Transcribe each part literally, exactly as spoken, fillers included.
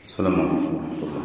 السلام عليكم ورحمة الله.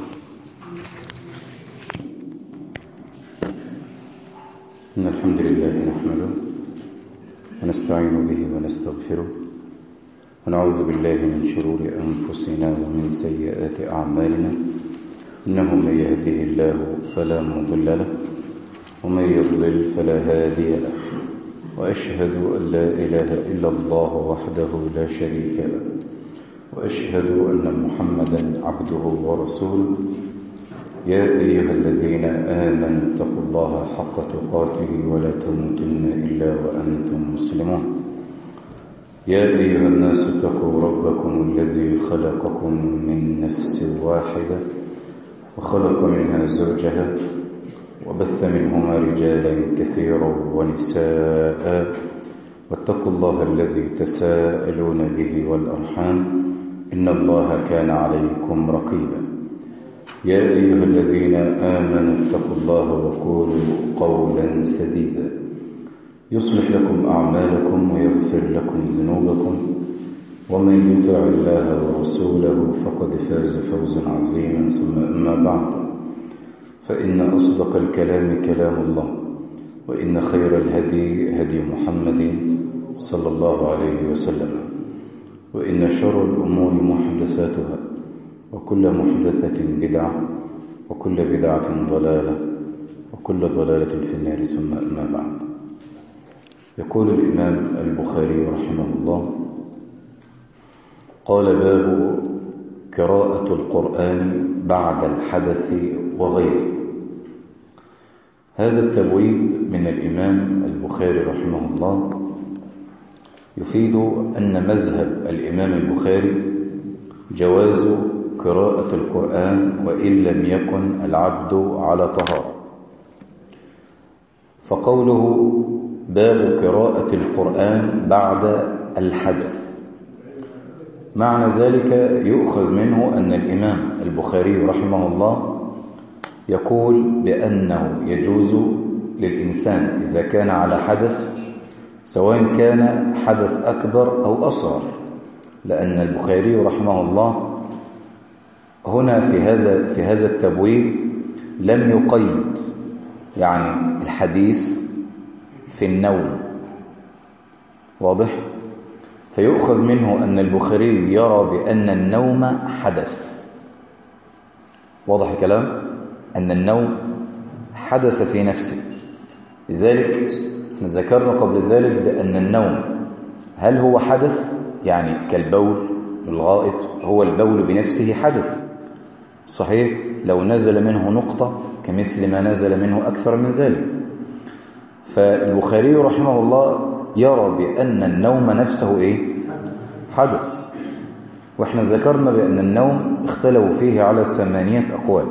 إن الحمد لله نحمده ونستعين به ونستغفره ونعوذ بالله من شرور أنفسنا ومن سيئات أعمالنا. إنه من يهده الله فلا مضل له ومن يضلل فلا هادي له، وأشهد أن لا إله إلا الله وحده لا شريك له، وأشهد أن محمدا عبده ورسوله. يا أيها الذين آمنوا اتقوا الله حق تقاته ولا تموتن إلا وأنتم مسلمون. يا أيها الناس اتقوا ربكم الذي خلقكم من نفس واحدة وخلق منها زوجها وبث منهما رجالا كثيرا ونساء، واتقوا الله الذي تساءلون به والأرحام إن الله كان عليكم رقيبا. يا أيها الذين آمنوا اتقوا الله وقولوا قولا سديدا يصلح لكم أعمالكم ويغفر لكم ذنوبكم، ومن يطع الله ورسوله فقد فاز فوزا عظيما. ثم أما بعد، فإن أصدق الكلام كلام الله، وإن خير الهدي هدي محمد صلى الله عليه وسلم، وإن شر الأمور محدثاتها، وكل محدثة بدعة، وكل بدعة ضلالة، وكل ضلالة في النار. ثم أما بعد، يقول الإمام البخاري رحمه الله: قال: باب قراءة القرآن بعد الحدث وغيره. هذا التبويب من الإمام البخاري رحمه الله يفيد أن مذهب الإمام البخاري جواز قراءة القرآن وإن لم يكن العبد على طهارة. فقوله باب قراءة القرآن بعد الحدث، معنى ذلك يؤخذ منه أن الإمام البخاري رحمه الله يقول بأنه يجوز للإنسان إذا كان على حدث، سواء كان حدث أكبر أو أصغر، لأن البخاري رحمه الله هنا في هذا في هذا التبويب لم يقيد يعني الحديث في النوم، واضح؟ فيؤخذ منه أن البخاري يرى بأن النوم حدث. واضح الكلام؟ أن النوم حدث في نفسه. لذلك ذكرنا قبل ذلك بأن النوم هل هو حدث؟ يعني كالبول والغائط، هو البول بنفسه حدث صحيح، لو نزل منه نقطة كمثل ما نزل منه أكثر من ذلك. فالبخاري رحمه الله يرى بأن النوم نفسه إيه؟ حدث. وإحنا ذكرنا بأن النوم اختلفوا فيه على ثمانية أقوال.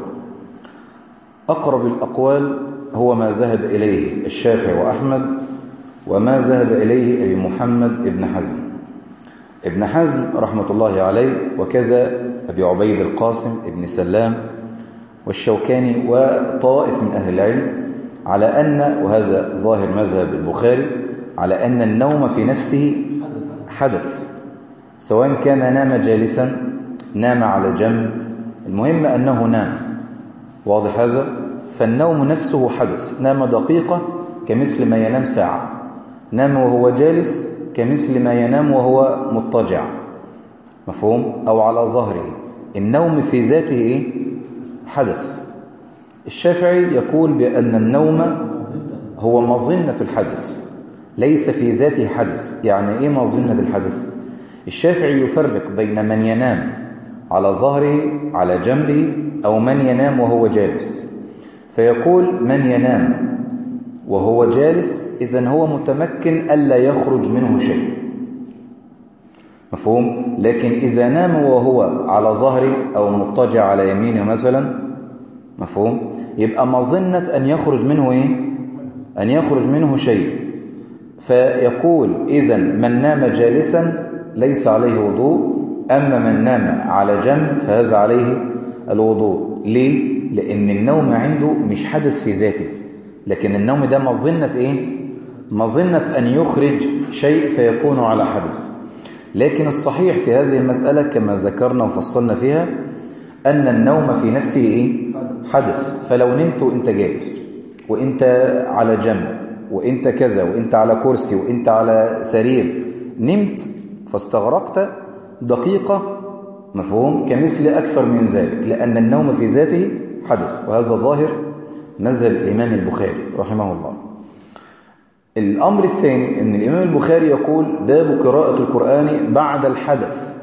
أقرب الأقوال هو ما ذهب إليه الشافعي وأحمد، وما ذهب إليه أبي محمد ابن حزم ابن حزم رحمة الله عليه، وكذا أبي عبيد القاسم ابن سلام والشوكاني وطائف من أهل العلم، على أن، وهذا ظاهر مذهب البخاري، على أن النوم في نفسه حدث، سواء كان نام جالسا نام على جنب، المهم أنه نام. واضح هذا؟ فالنوم نفسه حدث. نام دقيقة كمثل ما ينام ساعة، نام وهو جالس كمثل ما ينام وهو مضطجع، مفهوم؟ أو على ظهره. النوم في ذاته إيه؟ حدث. الشافعي يقول بأن النوم هو مظنة الحدث، ليس في ذاته حدث. يعني إيه مظنة الحدث؟ الشافعي يفرق بين من ينام على ظهره على جنبه أو من ينام وهو جالس. فيقول من ينام وهو جالس إذن هو متمكن ألا يخرج منه شيء، مفهوم؟ لكن إذا نام وهو على ظهره أو مضطجع على يمينه مثلا، مفهوم؟ يبقى مظنة أن يخرج منه إيه؟ أن يخرج منه شيء. فيقول إذن من نام جالسا ليس عليه وضوء، أما من نام على جنب فهذا عليه الوضوء. ليه؟ لأن النوم عنده مش حدث في ذاته، لكن النوم ده مظنة إيه؟ مظنة أن يخرج شيء فيكون على حدث. لكن الصحيح في هذه المسألة كما ذكرنا وفصلنا فيها أن النوم في نفسه إيه؟ حدث. فلو نمت وإنت جالس وإنت على جنب وإنت كذا وإنت على كرسي وإنت على سرير، نمت فاستغرقت دقيقة، مفهوم، كمثل أكثر من ذلك، لأن النوم في ذاته حدث. وهذا ظاهر مذهب الإمام البخاري رحمه الله. الأمر الثاني أن الإمام البخاري يقول باب قراءة القرآن بعد الحدث.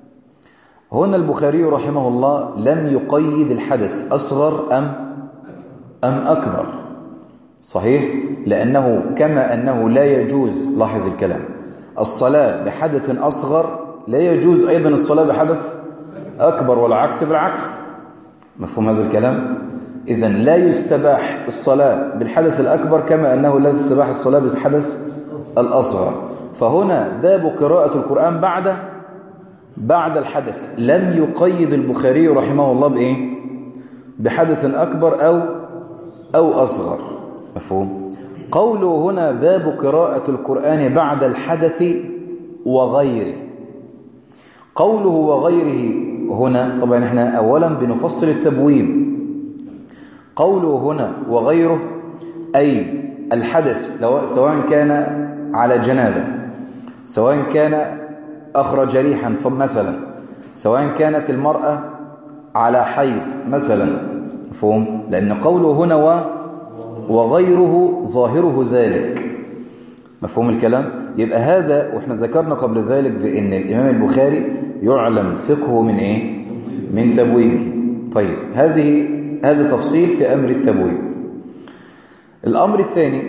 هنا البخاري رحمه الله لم يقيد الحدث أصغر أم أم أكبر، صحيح؟ لأنه كما أنه لا يجوز، لاحظ الكلام، الصلاة بحدث أصغر لا يجوز أيضا الصلاة بحدث أكبر، والعكس بالعكس. مفهوم هذا الكلام؟ إذن لا يستباح الصلاة بالحدث الأكبر كما أنه لا يستباح الصلاة بالحدث الأصغر. فهنا باب قراءة القرآن بعد بعد الحدث، لم يقيد البخاري رحمه الله بإيه؟ بحدث أكبر أو أو أصغر. مفهوم؟ قوله هنا باب قراءة القرآن بعد الحدث وغيره. قوله وغيره هنا طبعا احنا أولا بنفصل التبويب. قوله هنا وغيره أي الحدث سواء كان على جنابه، سواء كان أخرج ريحا مثلا، سواء كانت المرأة على حيض مثلا. مفهوم؟ لأن قوله هنا و وغيره ظاهره ذلك. مفهوم الكلام؟ يبقى هذا، وإحنا ذكرنا قبل ذلك بأن الإمام البخاري يعلم فقهه من إيه؟ من تبويبه. طيب هذه هذا تفصيل في أمر التبويب. الأمر الثاني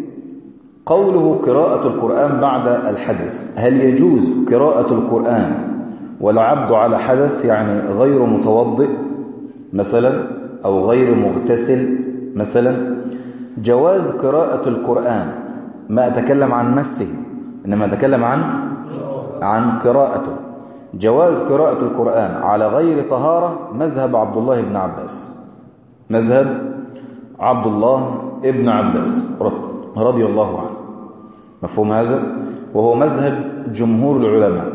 قوله قراءة القرآن بعد الحدث. هل يجوز قراءة القرآن والعبد على حدث، يعني غير متوضئ مثلا أو غير مغتسل مثلا؟ جواز قراءة القرآن، ما أتكلم عن مسه إنما أتكلم عن عن قراءته. جواز قراءة القرآن على غير طهارة مذهب عبد الله بن عباس، مذهب عبد الله بن عباس رضي الله عنه. مفهوم هذا؟ وهو مذهب جمهور العلماء،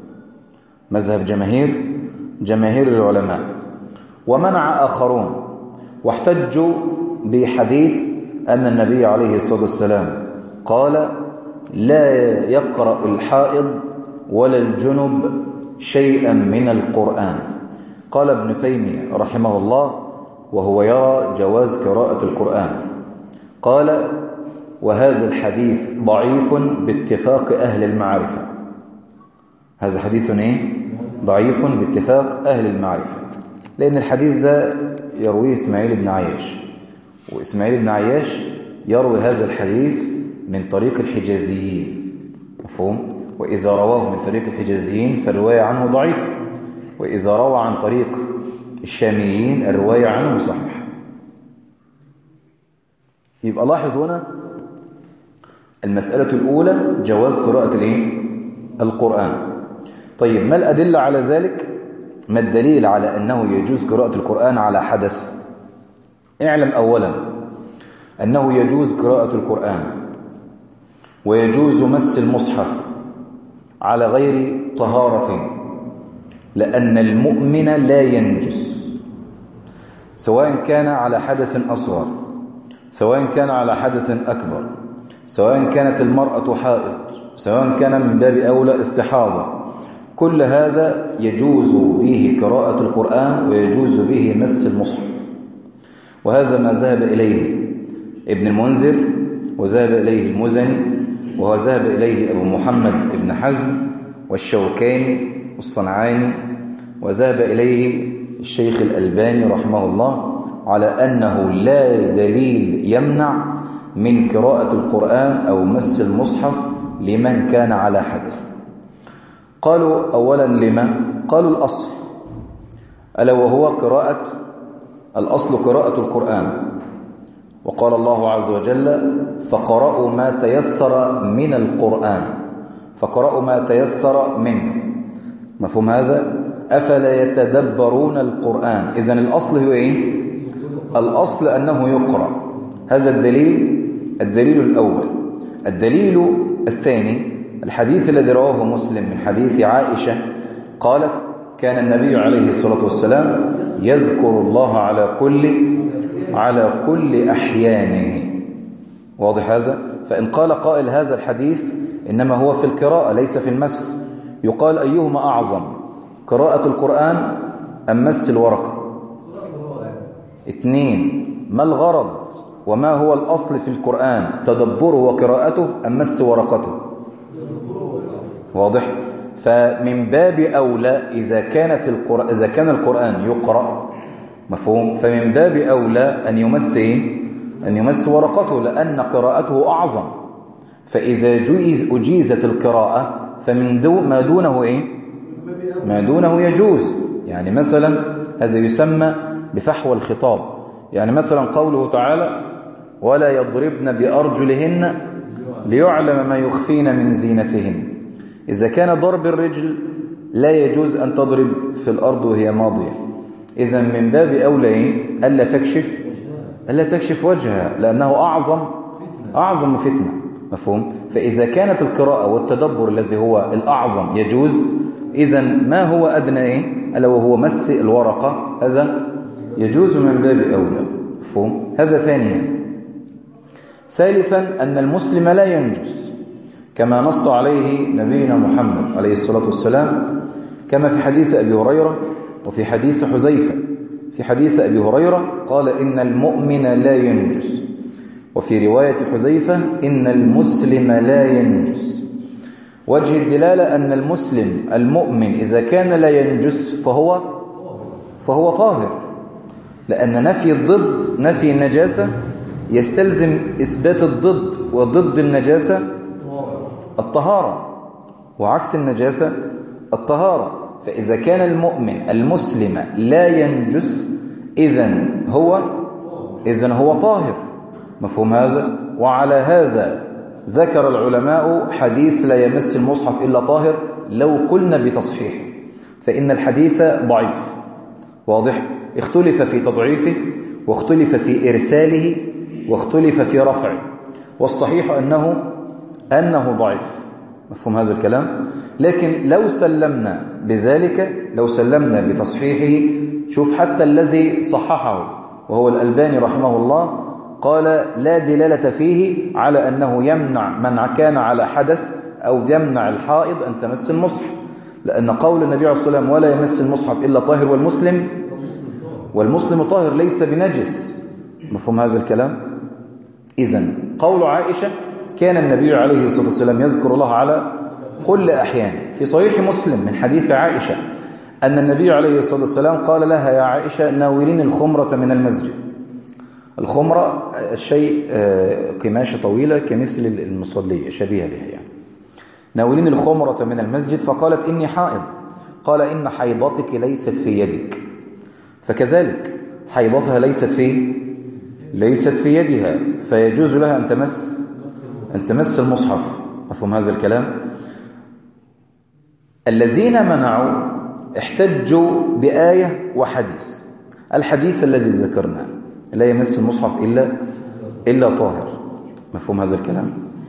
مذهب جماهير جماهير العلماء. ومنع آخرون واحتجوا بحديث أن النبي عليه الصلاة والسلام قال لا يقرأ الحائض ولا الجنب شيئا من القرآن. قال ابن تيمية رحمه الله وهو يرى جواز قراءة القرآن، قال وهذا الحديث ضعيف باتفاق أهل المعرفة. هذا حديث إيه؟ ضعيف باتفاق أهل المعرفة، لأن الحديث ده يرويه إسماعيل بن عياش، وإسماعيل بن عياش يروي هذا الحديث من طريق الحجازيين. مفهوم؟ وإذا رواه من طريق الحجازيين فالرواية عنه ضعيف، وإذا روى عن طريق الشاميين الرواية عنه صحيح. يبقى لاحظ هنا المسألة الأولى جواز قراءة الإيه؟ القرآن. طيب ما الأدلة على ذلك؟ ما الدليل على أنه يجوز قراءة القرآن على حدث؟ اعلم أولا أنه يجوز قراءة القرآن ويجوز مس المصحف على غير طهارة، لأن المؤمن لا ينجس، سواء كان على حدث أصغر، سواء كان على حدث أكبر، سواء كانت المرأة حائض، سواء كان من باب أولى استحاضة. كل هذا يجوز به قراءة القرآن ويجوز به مس المصحف. وهذا ما ذهب إليه ابن المنذر، وذهب إليه المزني، وهو ذهب إليه أبو محمد ابن حزم والشوكاني والصنعاني، وذهب إليه الشيخ الألباني رحمه الله، على أنه لا دليل يمنع من قراءة القرآن أو مس المصحف لمن كان على حدث. قالوا أولا لما؟ قالوا الأصل، ألا وهو قراءة الأصل قراءة القرآن. وقال الله عز وجل فقرأوا ما تيسر من القرآن، فقرأوا ما تيسر منه. مفهوم هذا؟ أفلا يتدبرون القرآن؟ إذن الأصل هو إيه؟ الأصل أنه يقرأ. هذا الدليل الدليل الأول. الدليل الثاني الحديث الذي رواه مسلم من حديث عائشة قالت كان النبي عليه الصلاة والسلام يذكر الله على كل على كل أحيانه. واضح هذا؟ فإن قال قائل هذا الحديث إنما هو في القراءة ليس في المس، يقال أيهما أعظم، قراءة القرآن أم مس الورقة؟ اثنين، ما الغرض وما هو الأصل في القرآن، تدبره وقراءته أم مس ورقته؟ واضح؟ فمن باب أولى إذا كانت القرآن إذا كان القرآن يقرأ، مفهوم، فمن باب أولى أن يمس إيه؟ أن يمس ورقته، لأن قراءته أعظم. فإذا جيز أجيزت القراءة فمن دو ما دونه إيه؟ ما دونه يجوز. يعني مثلا هذا يسمى بفحوى الخطاب. يعني مثلا قوله تعالى ولا يضربن بأرجلهن ليعلم ما يخفين من زينتهن. إذا كان ضرب الرجل لا يجوز أن تضرب في الأرض وهي ماضية، إذا من باب أولى إيه؟ ألا تكشف ألا تكشف وجهها، لأنه أعظم أعظم فتنة، مفهوم. فإذا كانت القراءة والتدبر الذي هو الأعظم يجوز، إذا ما هو أدنى إيه؟ ألا وهو مس الورقة، هذا يجوز من باب أولى، مفهوم. هذا ثانيا. ثالثا أن المسلم لا ينجس كما نص عليه نبينا محمد عليه الصلاة والسلام، كما في حديث أبي هريرة وفي حديث حذيفة. في حديث أبي هريرة قال إن المؤمن لا ينجس، وفي رواية حذيفة إن المسلم لا ينجس. وجه الدلالة أن المسلم المؤمن إذا كان لا ينجس فهو فهو طاهر، لأن نفي الضد نفي النجاسة يستلزم إثبات الضد، وضد النجاسة الطهارة، وعكس النجاسة الطهارة. فإذا كان المؤمن المسلم لا ينجس إذن هو إذن هو طاهر، مفهوم هذا. وعلى هذا ذكر العلماء حديث لا يمس المصحف إلا طاهر لو قلنا بتصحيحه، فإن الحديث ضعيف. واضح؟ اختلف في تضعيفه واختلف في إرساله واختلف في رفعه، والصحيح أنه أنه ضعيف، مفهوم هذا الكلام. لكن لو سلمنا بذلك، لو سلمنا بتصحيحه، شوف حتى الذي صححه وهو الألباني رحمه الله قال لا دلالة فيه على أنه يمنع من كان على حدث أو يمنع الحائض أن تمس المصحف، لأن قول النبي عليه الصلاة والسلام ولا يمس المصحف إلا طاهر والمسلم والمسلم طاهر ليس بنجس، مفهوم هذا الكلام. إذن قول عائشة كان النبي عليه الصلاة والسلام يذكر الله على كل أحيانه. في صحيح مسلم من حديث عائشة أن النبي عليه الصلاة والسلام قال لها يا عائشة ناولين الخمرة من المسجد. الخمرة الشيء قماشة طويلة كمثل المصلية شبيهة بها، يعني ناولين الخمرة من المسجد. فقالت إني حائض. قال إن حيضتك ليست في يدك، فكذلك حيضتها ليست في ليست في يدها، فيجوز لها أن تمس أن تمس المصحف، مفهوم هذا الكلام. الذين منعوا احتجوا بآية وحديث. الحديث الذي ذكرناه لا يمس المصحف إلا إلا طاهر، مفهوم هذا الكلام.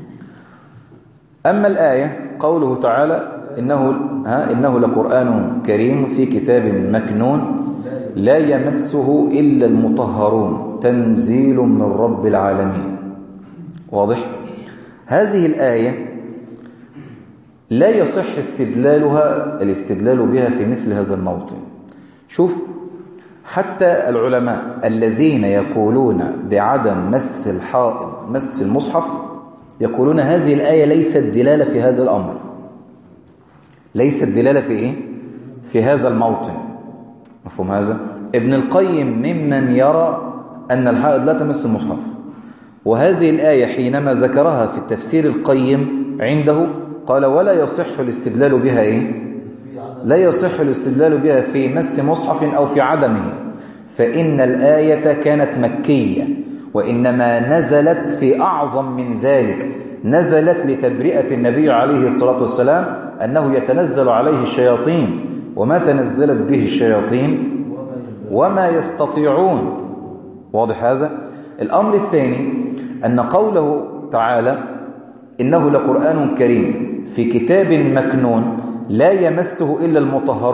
أما الآية قوله تعالى إنه ها إنه لقرآن كريم في كتاب مكنون لا يمسه إلا المطهرون تنزيل من رب العالمين. واضح؟ هذه الآية لا يصح استدلالها الاستدلال بها في مثل هذا الموطن. شوف حتى العلماء الذين يقولون بعدم مس الحائض مس المصحف يقولون هذه الآية ليست دلالة في هذا الأمر، ليست دلالة في إيه؟ في هذا الموطن، مفهوم هذا. ابن القيم ممن يرى أن الحائض لا تمس المصحف، وهذه الآية حينما ذكرها في التفسير القيم عنده قال ولا يصح الاستدلال بها إيه؟ لا يصح الاستدلال بها في مس مصحف أو في عدمه، فإن الآية كانت مكية، وإنما نزلت في أعظم من ذلك، نزلت لتبرئة النبي عليه الصلاة والسلام أنه يتنزل عليه الشياطين، وما تنزلت به الشياطين وما يستطيعون. واضح هذا؟ الأمر الثاني أن قوله تعالى إنه لقرآن كريم في كتاب مكنون لا يمسه إلا المطهرون،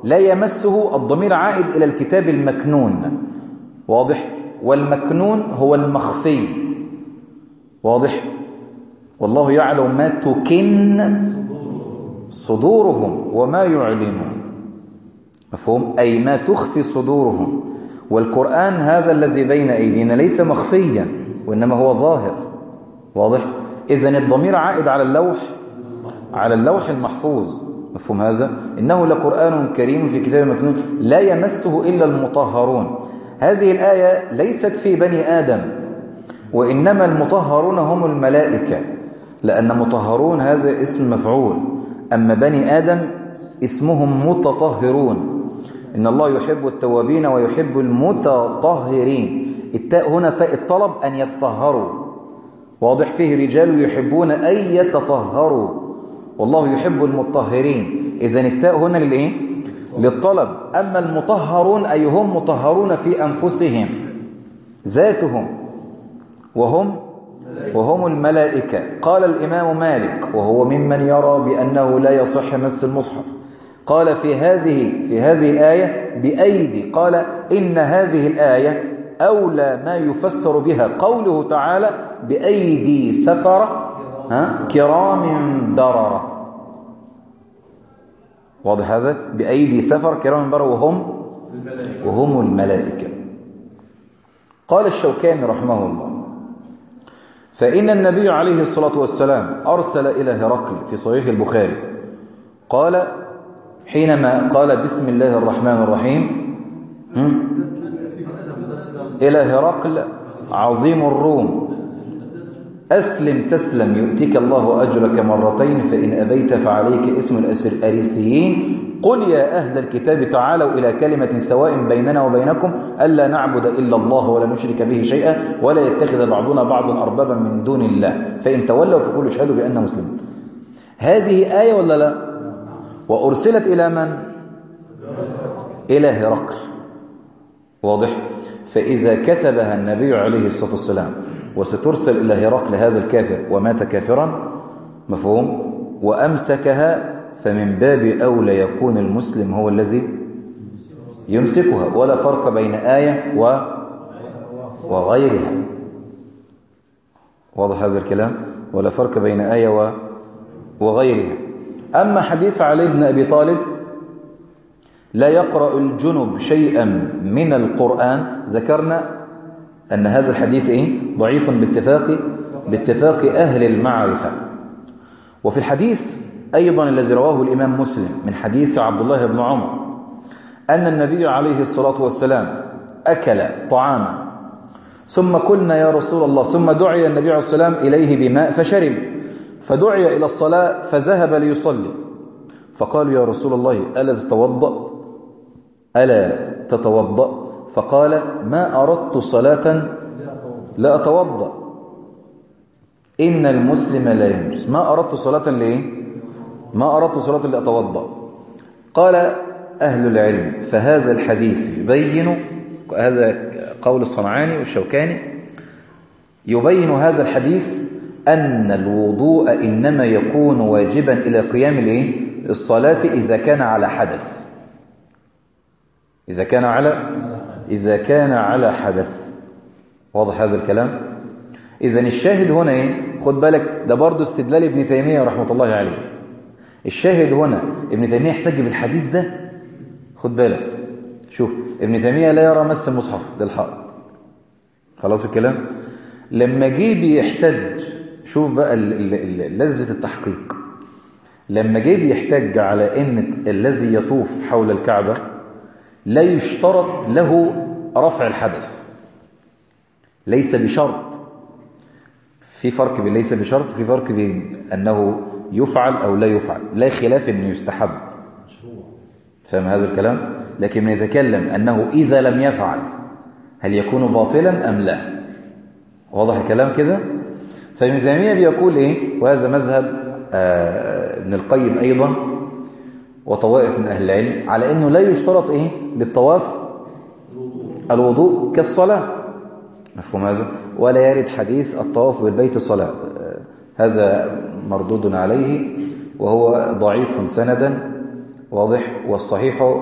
لا يمسه الضمير عائد إلى الكتاب المكنون، واضح؟ والمكنون هو المخفي، واضح؟ والله يعلم ما تكن صدورهم وما يعلنون، مفهوم؟ أي ما تخفي صدورهم. والقرآن هذا الذي بين أيدينا ليس مخفيا وإنما هو ظاهر، واضح؟ إذن الضمير عائد على اللوح، على اللوح المحفوظ، مفهوم هذا؟ إنه لقرآن كريم في كتاب مكنون لا يمسه إلا المطهرون. هذه الآية ليست في بني آدم، وإنما المطهرون هم الملائكة، لأن مطهرون هذا اسم مفعول، أما بني آدم اسمهم متطهرون. إن الله يحب التوابين ويحب المتطهرين. التاء هنا تاء الطلب أن يتطهروا، واضح؟ فيه رجال يحبون أن يتطهروا والله يحب المطهرين. إذن التاء هنا للإيه؟ للطلب. أما المطهرون أي هم مطهرون في أنفسهم ذاتهم، وهم وهم الملائكة. قال الإمام مالك وهو ممن يرى بأنه لا يصح مس المصحف، قال في هذه في هذه الآية بأيدي، قال إن هذه الآية أولى ما يفسر بها قوله تعالى بأيدي سفرة ها كرام بررة، واضح هذا؟ بأيدي سفر كرام بررة وهم وهم الملائكة. قال الشوكاني رحمه الله فإن النبي عليه الصلاة والسلام أرسل إلى هرقل في صحيح البخاري، قال حينما قال بسم الله الرحمن الرحيم إلى هرقل عظيم الروم أسلم تسلم يؤتيك الله أجرك مرتين فإن أبيت فعليك اسم الأريسيين قل يا أهل الكتاب تعالوا إلى كلمة سواء بيننا وبينكم ألا نعبد إلا الله ولا نشرك به شيئا ولا يتخذ بعضنا بعضا أربابا من دون الله فإن تولوا فقولوا اشهدوا بأننا مسلمون. هذه آية ولا لا؟ وأرسلت إلى من؟ إلى هرقل، واضح؟ فإذا كتبها النبي عليه الصلاة والسلام وسترسل إلى هرقل هذا الكافر ومات كافرا، مفهوم؟ وأمسكها، فمن باب أولى يكون المسلم هو الذي يمسكها، ولا فرق بين آية و... وغيرها، واضح هذا الكلام؟ ولا فرق بين آية و... وغيرها. أما حديث علي بن أبي طالب لا يقرأ الجنب شيئا من القرآن، ذكرنا أن هذا الحديث إيه؟ ضعيف باتفاق باتفاق أهل المعرفة. وفي الحديث أيضا الذي رواه الإمام مسلم من حديث عبد الله بن عمر أن النبي عليه الصلاة والسلام أكل طعاما ثم قلنا يا رسول الله، ثم دعي النبي عليه الصلاة والسلام إليه بماء فشرب، فدعي إلى الصلاة فذهب ليصلي، فقالوا يا رسول الله ألا تتوضأ ألا تتوضأ؟ فقال ما أردت صلاة لا أتوضأ إن المسلم لا ينجس. ما أردت صلاة ليه؟ ما أردت صلاة لأتوضأ. قال أهل العلم فهذا الحديث يبين، هذا قول الصنعاني والشوكاني، يبين هذا الحديث أن الوضوء إنما يكون واجبا إلى قيام الإيه؟ الصلاة إذا كان على حدث، إذا كان على إذا كان على حدث، واضح هذا الكلام؟ إذن الشاهد هنا إيه؟ خد بالك ده برضو استدلال ابن تيمية رحمة الله عليه. الشاهد هنا ابن تيمية يحتج بالحديث ده، خد بالك، شوف ابن تيمية لا يرى مس المصحف للحائط، خلاص الكلام؟ لما جه بيحتج، شوف بقى لذة التحقيق، لما جه بيحتج على ان الذي يطوف حول الكعبة لا يشترط له رفع الحدث، ليس بشرط، في فرق بين ليس بشرط وفي فرق بين أنه يفعل أو لا يفعل، لا خلاف أنه يستحب، فهم هذا الكلام؟ لكن نتكلم أنه إذا لم يفعل هل يكون باطلا أم لا؟ واضح الكلام كده؟ فابن تيمية بيقول إيه؟ وهذا مذهب آه ابن القيم أيضا وطوائف من أهل العلم على أنه لا يشترط إيه؟ للطواف الوضوء كالصلاة، مفهوم هذا؟ ولا يرد حديث الطواف بالبيت صلاة، هذا مردود عليه وهو ضعيف سندا، واضح؟ والصحيح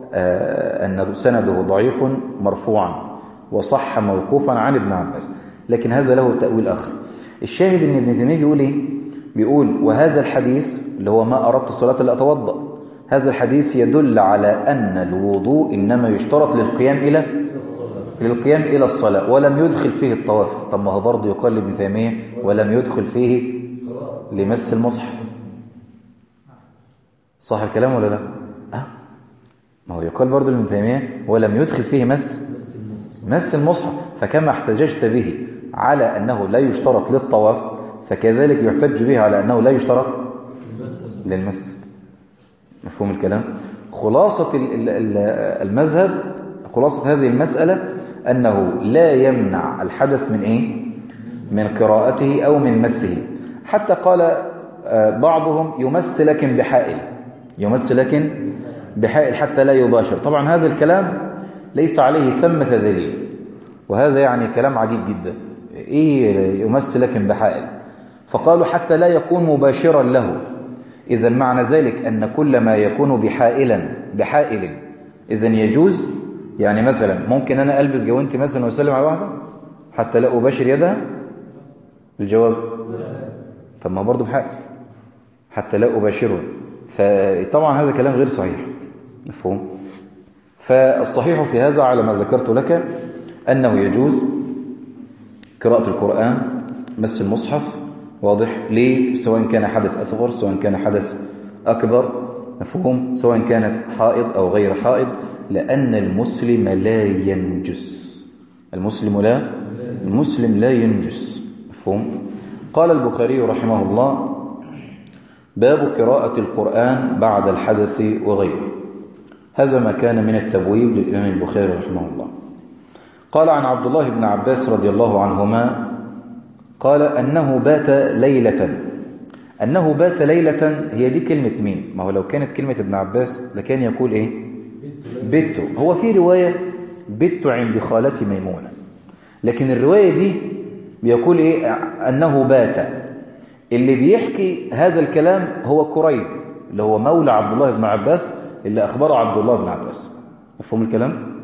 آه أن سنده ضعيف مرفوعا وصح موقوفا عن ابن عباس، لكن هذا له تأويل آخر. الشاهد أن ابن تيمية بيقول إيه؟ بيقول وهذا الحديث اللي هو ما أردت الصلاة لأتوضأ، هذا الحديث يدل على أن الوضوء إنما يشترط للقيام إلى للقيام إلى الصلاة، ولم يدخل فيه الطواف. طب ما هو برضه يقال لابن تيمية ولم يدخل فيه لمس المصحف، صح الكلام ولا لا؟ أه؟ ما هو يقال برضه لابن تيمية ولم يدخل فيه مس مس المصحف، فكما احتججت به على أنه لا يشترط للطواف فكذلك يحتج به على أنه لا يشترط للمس. مفهوم الكلام؟ خلاصة المذهب، خلاصة هذه المسألة أنه لا يمنع الحدث من إيه؟ من قراءته أو من مسه. حتى قال بعضهم يمس لكن بحائل، يمس لكن بحائل حتى لا يباشر. طبعا هذا الكلام ليس عليه ثمة دليل، وهذا يعني كلام عجيب جدا. إيه يمس لكن بحائل؟ فقالوا حتى لا يكون مباشرا له. إذن معنى ذلك أن كل ما يكون بحائلا بحائل إذن يجوز. يعني مثلا ممكن أنا ألبس جوانتي مثلا وأسلم على واحدة حتى لا أباشر يدها؟ الجواب طب ما برضه بحائل حتى لا أباشره. فطبعا هذا كلام غير صحيح. مفهوم؟ فالصحيح في هذا على ما ذكرت لك أنه يجوز قراءة القرآن، مس المصحف، واضح ليه؟ سواء كان حدث أصغر سواء كان حدث أكبر. مفهوم؟ سواء كانت حائض أو غير حائض، لأن المسلم لا ينجس. المسلم لا المسلم لا ينجس. مفهوم؟ قال البخاري رحمه الله باب قراءة القرآن بعد الحدث وغيره. هذا ما كان من التبويب للإمام البخاري رحمه الله. قال عن عبد الله بن عباس رضي الله عنهما قال أنه بات ليلة. أنه بات ليلة هي دي كلمة مين؟ ما هو لو كانت كلمة ابن عباس لكان يقول إيه؟ بت. هو في رواية بت عند خالتي ميمونة، لكن الرواية دي بيقول إيه؟ أنه بات. اللي بيحكي هذا الكلام هو كريب اللي هو مولى عبد الله بن عباس اللي أخبره عبد الله بن عباس. مفهوم الكلام؟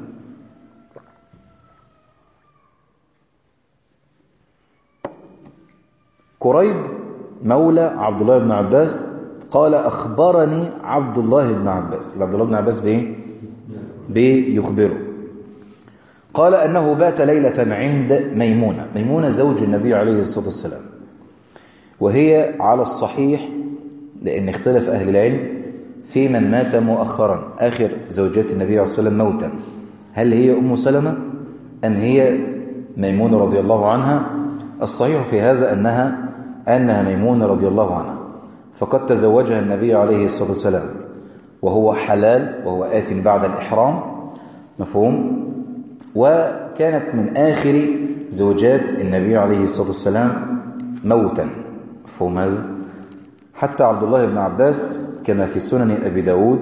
كريب مولى عبد الله بن عباس قال أخبرني عبد الله بن عباس. عبد الله بن عباس بإيه؟ بيخبره. قال أنه بات ليلة عند ميمونة. ميمونة زوج النبي عليه الصلاة والسلام، وهي على الصحيح لأن اختلف أهل العلم في من مات مؤخرا آخر زوجات النبي عليه الصلاة والسلام موتا، هل هي أم سلمة أم هي ميمونة رضي الله عنها؟ الصحيح في هذا أنها أنها ميمونة رضي الله عنها، فقد تزوجها النبي عليه الصلاة والسلام وهو حلال وهو آت بعد الإحرام. مفهوم؟ وكانت من آخر زوجات النبي عليه الصلاة والسلام موتا. مفهوم هذا؟ حتى عبد الله بن عباس كما في سنن أبي داود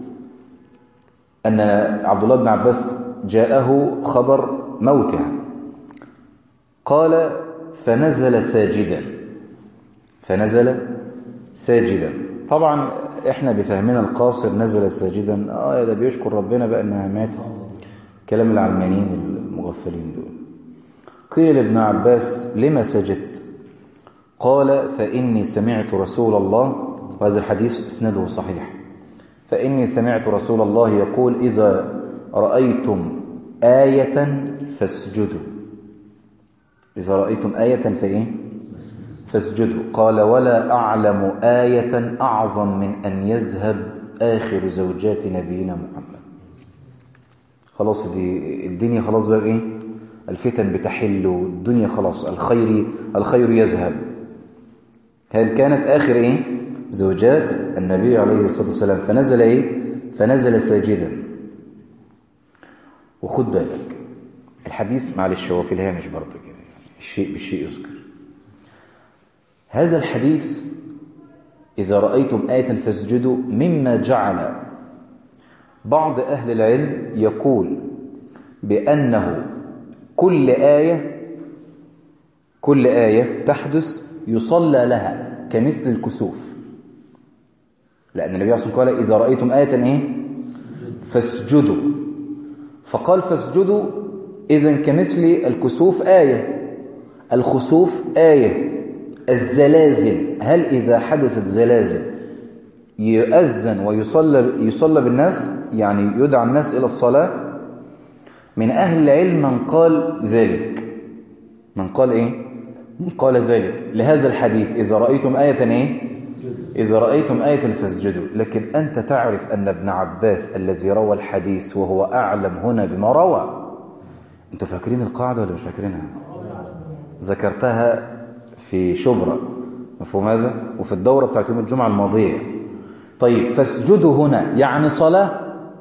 أن عبد الله بن عباس جاءه خبر موتها، قال فنزل ساجدا فنزل ساجدا. طبعا احنا بفهمنا القاصر نزل ساجدا، اه ده بيشكر ربنا بقى انها ماتت، كلام العلمانيين المغفلين دول. قيل لابن عباس لما سجدت؟ قال فإني سمعت رسول الله، وهذا الحديث اسناده صحيح، فإني سمعت رسول الله يقول إذا رأيتم آية فاسجدوا. إذا رأيتم آية فإيه؟ فاسجدوا. قال ولا أعلم آية أعظم من أن يذهب آخر زوجات نبينا محمد. خلاص دي الدنيا خلاص بقى إيه؟ الفتن بتحل والدنيا خلاص الخير الخير يذهب. هل كانت آخر إيه؟ زوجات النبي عليه الصلاة والسلام. فنزل إيه؟ فنزل ساجدا. وخد بالك الحديث معلش هو في الهامش برضه كده، الشيء بالشيء يذكر. هذا الحديث إذا رأيتم آية فاسجدوا مما جعل بعض أهل العلم يقول بأنه كل آية كل آية تحدث يصلى لها كمثل الكسوف، لأن النبي عليه الصلاة والسلام قال إذا رأيتم آية إيه؟ فاسجدوا. فقال فاسجدوا إذن كمثل الكسوف آية، الخسوف آية، الزلازل، هل إذا حدثت زلازل يؤذن ويصلى يصلى بالناس، يعني يدعى الناس إلى الصلاة؟ من أهل العلم من قال ذلك، من قال إيه؟ من قال ذلك لهذا الحديث إذا رأيتم آية إيه؟ إذا رأيتم آية فاسجدوا. لكن أنت تعرف أن ابن عباس الذي روى الحديث وهو أعلم هنا بما روى. أنتوا فاكرين القاعدة ولا مش فاكرينها؟ ذكرتها في شبرا، مفهوم هذا؟ وفي الدورة بتاعت يوم الجمعة الماضية. طيب فاسجدوا هنا يعني صلاة،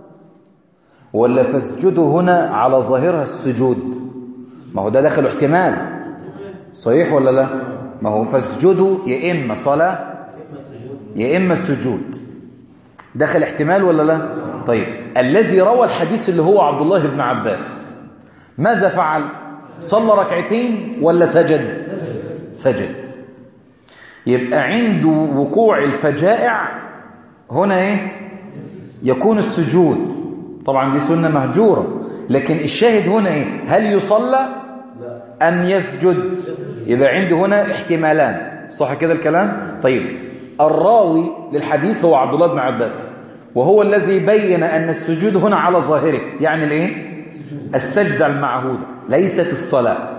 ولا فاسجدوا هنا على ظاهرها السجود؟ ما هو ده داخل احتمال، صحيح ولا لا؟ ما هو فاسجدوا يا إما صلاة يا إما السجود، داخل احتمال ولا لا؟ طيب الذي روى الحديث اللي هو عبد الله بن عباس ماذا فعل؟ صلى ركعتين ولا سجد؟ سجد. يبقى عند وقوع الفجائع هنا ايه؟ يكون السجود. طبعا دي سنة مهجورة، لكن الشاهد هنا ايه؟ هل يصلى أم يسجد؟ يبقى عنده هنا احتمالان، صح كده الكلام؟ طيب الراوي للحديث هو عبد الله بن عباس، وهو الذي بين أن السجود هنا على ظاهره، يعني الايه؟ السجدة المعهودة ليست الصلاة،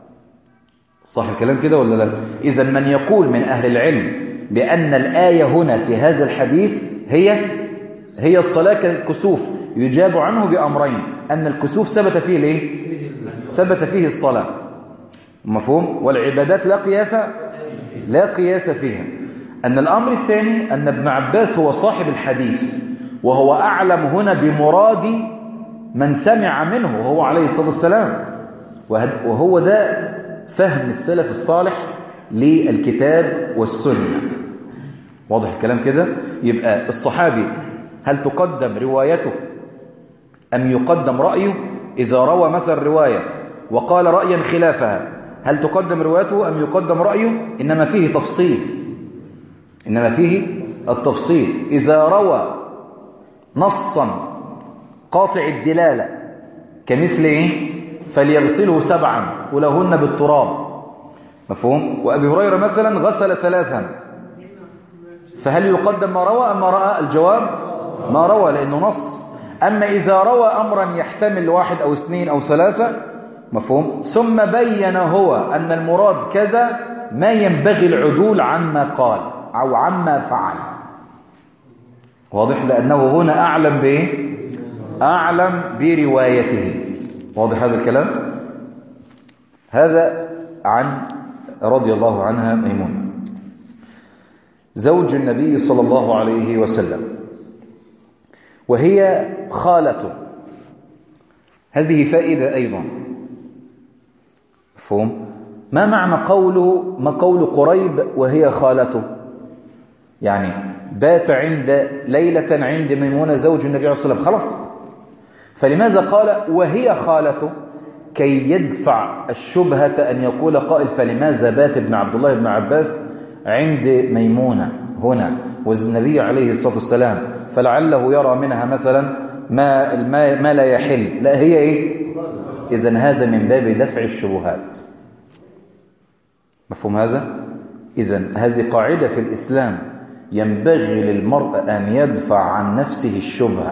صح الكلام كده ولا لا؟ إذا من يقول من أهل العلم بأن الآية هنا في هذا الحديث هي هي الصلاة كالكسوف، يجاب عنه بأمرين: أن الكسوف ثبت فيه الايه؟ ثبت فيه الصلاة، مفهوم؟ والعبادات لا قياس لا قياس فيها. أن الأمر الثاني أن ابن عباس هو صاحب الحديث، وهو أعلم هنا بمراد من سمع منه وهو عليه الصلاة والسلام، وهو ده فهم السلف الصالح للكتاب والسنة. واضح الكلام كده؟ يبقى الصحابي هل تقدم روايته أم يقدم رأيه؟ إذا روى مثلا رواية وقال رأيا خلافها هل تقدم روايته أم يقدم رأيه؟ إنما فيه تفصيل، إنما فيه التفصيل. إذا روى نصا قاطع الدلالة كمثل إيه؟ فليغسله سبعا ولهن بالتراب، مفهوم؟ وأبي هريرة مثلا غسل ثلاثا، فهل يقدم ما روى أم ما رأى؟ الجواب ما روى، لأنه نص. أما إذا روى أمرا يحتمل واحد أو اثنين أو ثلاثة، مفهوم؟ ثم بين هو أن المراد كذا، ما ينبغي العدول عما قال أو عما فعل. واضح؟ لأنه هنا أعلم بإيه؟ أعلم بروايته. واضح هذا الكلام؟ هذا عن رضي الله عنها ميمونة زوج النبي صلى الله عليه وسلم، وهي خالته. هذه فائدة أيضا، مفهوم؟ ما معنى قوله ما قول قريب وهي خالته؟ يعني بات عند ليلة عند ميمونة زوج النبي عليه الصلاة والسلام، خلاص. فلماذا قال وهي خالته؟ كي يدفع الشبهة أن يقول قائل فلماذا بات ابن عبد الله بن عباس عند ميمونة هنا والنبي عليه الصلاة والسلام، فلعله يرى منها مثلا ما, ما لا يحل. لا، هي إيه؟ إذن هذا من باب دفع الشبهات، مفهوم هذا؟ إذن هذه قاعدة في الإسلام، ينبغي للمرء أن يدفع عن نفسه الشبهة،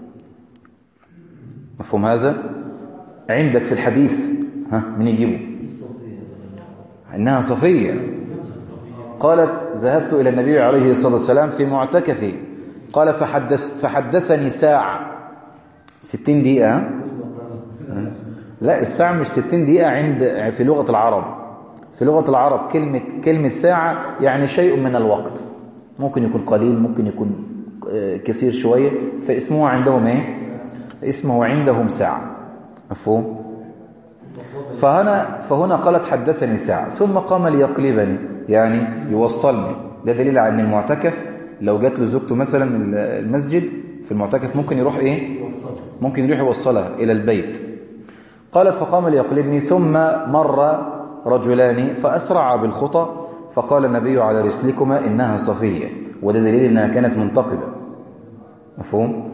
مفهوم هذا؟ عندك في الحديث ها من يجيبه إنها صفية قالت ذهبت إلى النبي عليه الصلاة والسلام في معتكفي، قال فحدث فحدثني ساعة ستين دقيقة. لا، الساعة مش ستين دقيقة عند في لغة العرب. في لغة العرب كلمة كلمة ساعة يعني شيء من الوقت، ممكن يكون قليل ممكن يكون كثير شوية، فاسمه عندهم ايه؟ اسمه عندهم ساعة، مفهوم؟ فهنا فهنا قالت حدثني ساعة، ثم قام ليقلبني يعني يوصلني. ده دليل على ان المعتكف لو جات له زوجته مثلا المسجد في المعتكف ممكن يروح ايه؟ ممكن يروح يوصلها الى البيت. قالت فقام ليقلبني، ثم مر رجلان فأسرع بالخطى، فقال النبي على رسلكما إنها صفية، وده دليل إنها كانت منتقبة، مفهوم؟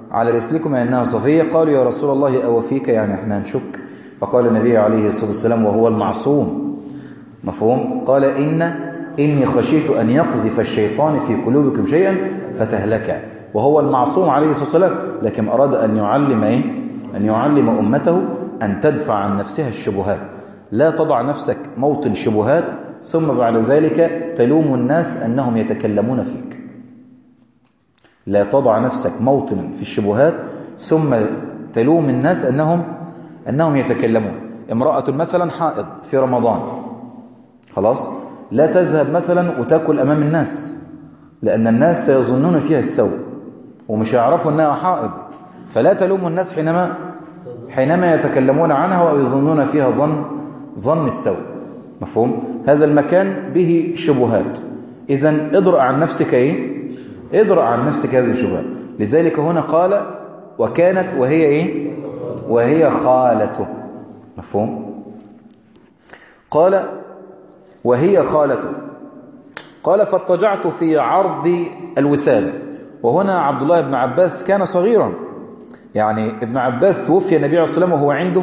على رسلكم إنها صفية. قالوا يا رسول الله أو فيك، يعني احنا نشك. فقال النبي عليه الصلاة والسلام وهو المعصوم، مفهوم؟ قال إن إني خشيت أن يقذف الشيطان في قلوبكم شيئا فتهلكا، وهو المعصوم عليه الصلاة والسلام، لكن أراد أن يعلم إيه؟ أن يعلم أمته أن تدفع عن نفسها الشبهات، لا تضع نفسك موطن شبهات ثم بعد ذلك تلوم الناس أنهم يتكلمون فيك. لا تضع نفسك موطن في الشبهات ثم تلوم الناس أنهم أنهم يتكلمون. امرأة مثلا حائض في رمضان، خلاص لا تذهب مثلا وتأكل أمام الناس، لأن الناس سيظنون فيها السوء ومش يعرفوا أنها حائض، فلا تلوم الناس حينما حينما يتكلمون عنها ويظنون فيها ظن ظن السوء، مفهوم؟ هذا المكان به شبهات، إذن ادرأ عن نفسك إيه؟ ادرأ عن نفسك هذه الشبهات. لذلك هنا قال وكانت وهي إيه؟ وهي خالته، مفهوم؟ قال وهي خالته. قال فاضطجعت في عرض الوسادة. وهنا عبد الله بن عباس كان صغيرا، يعني ابن عباس توفي النبي عليه الصلاة والسلام وهو عنده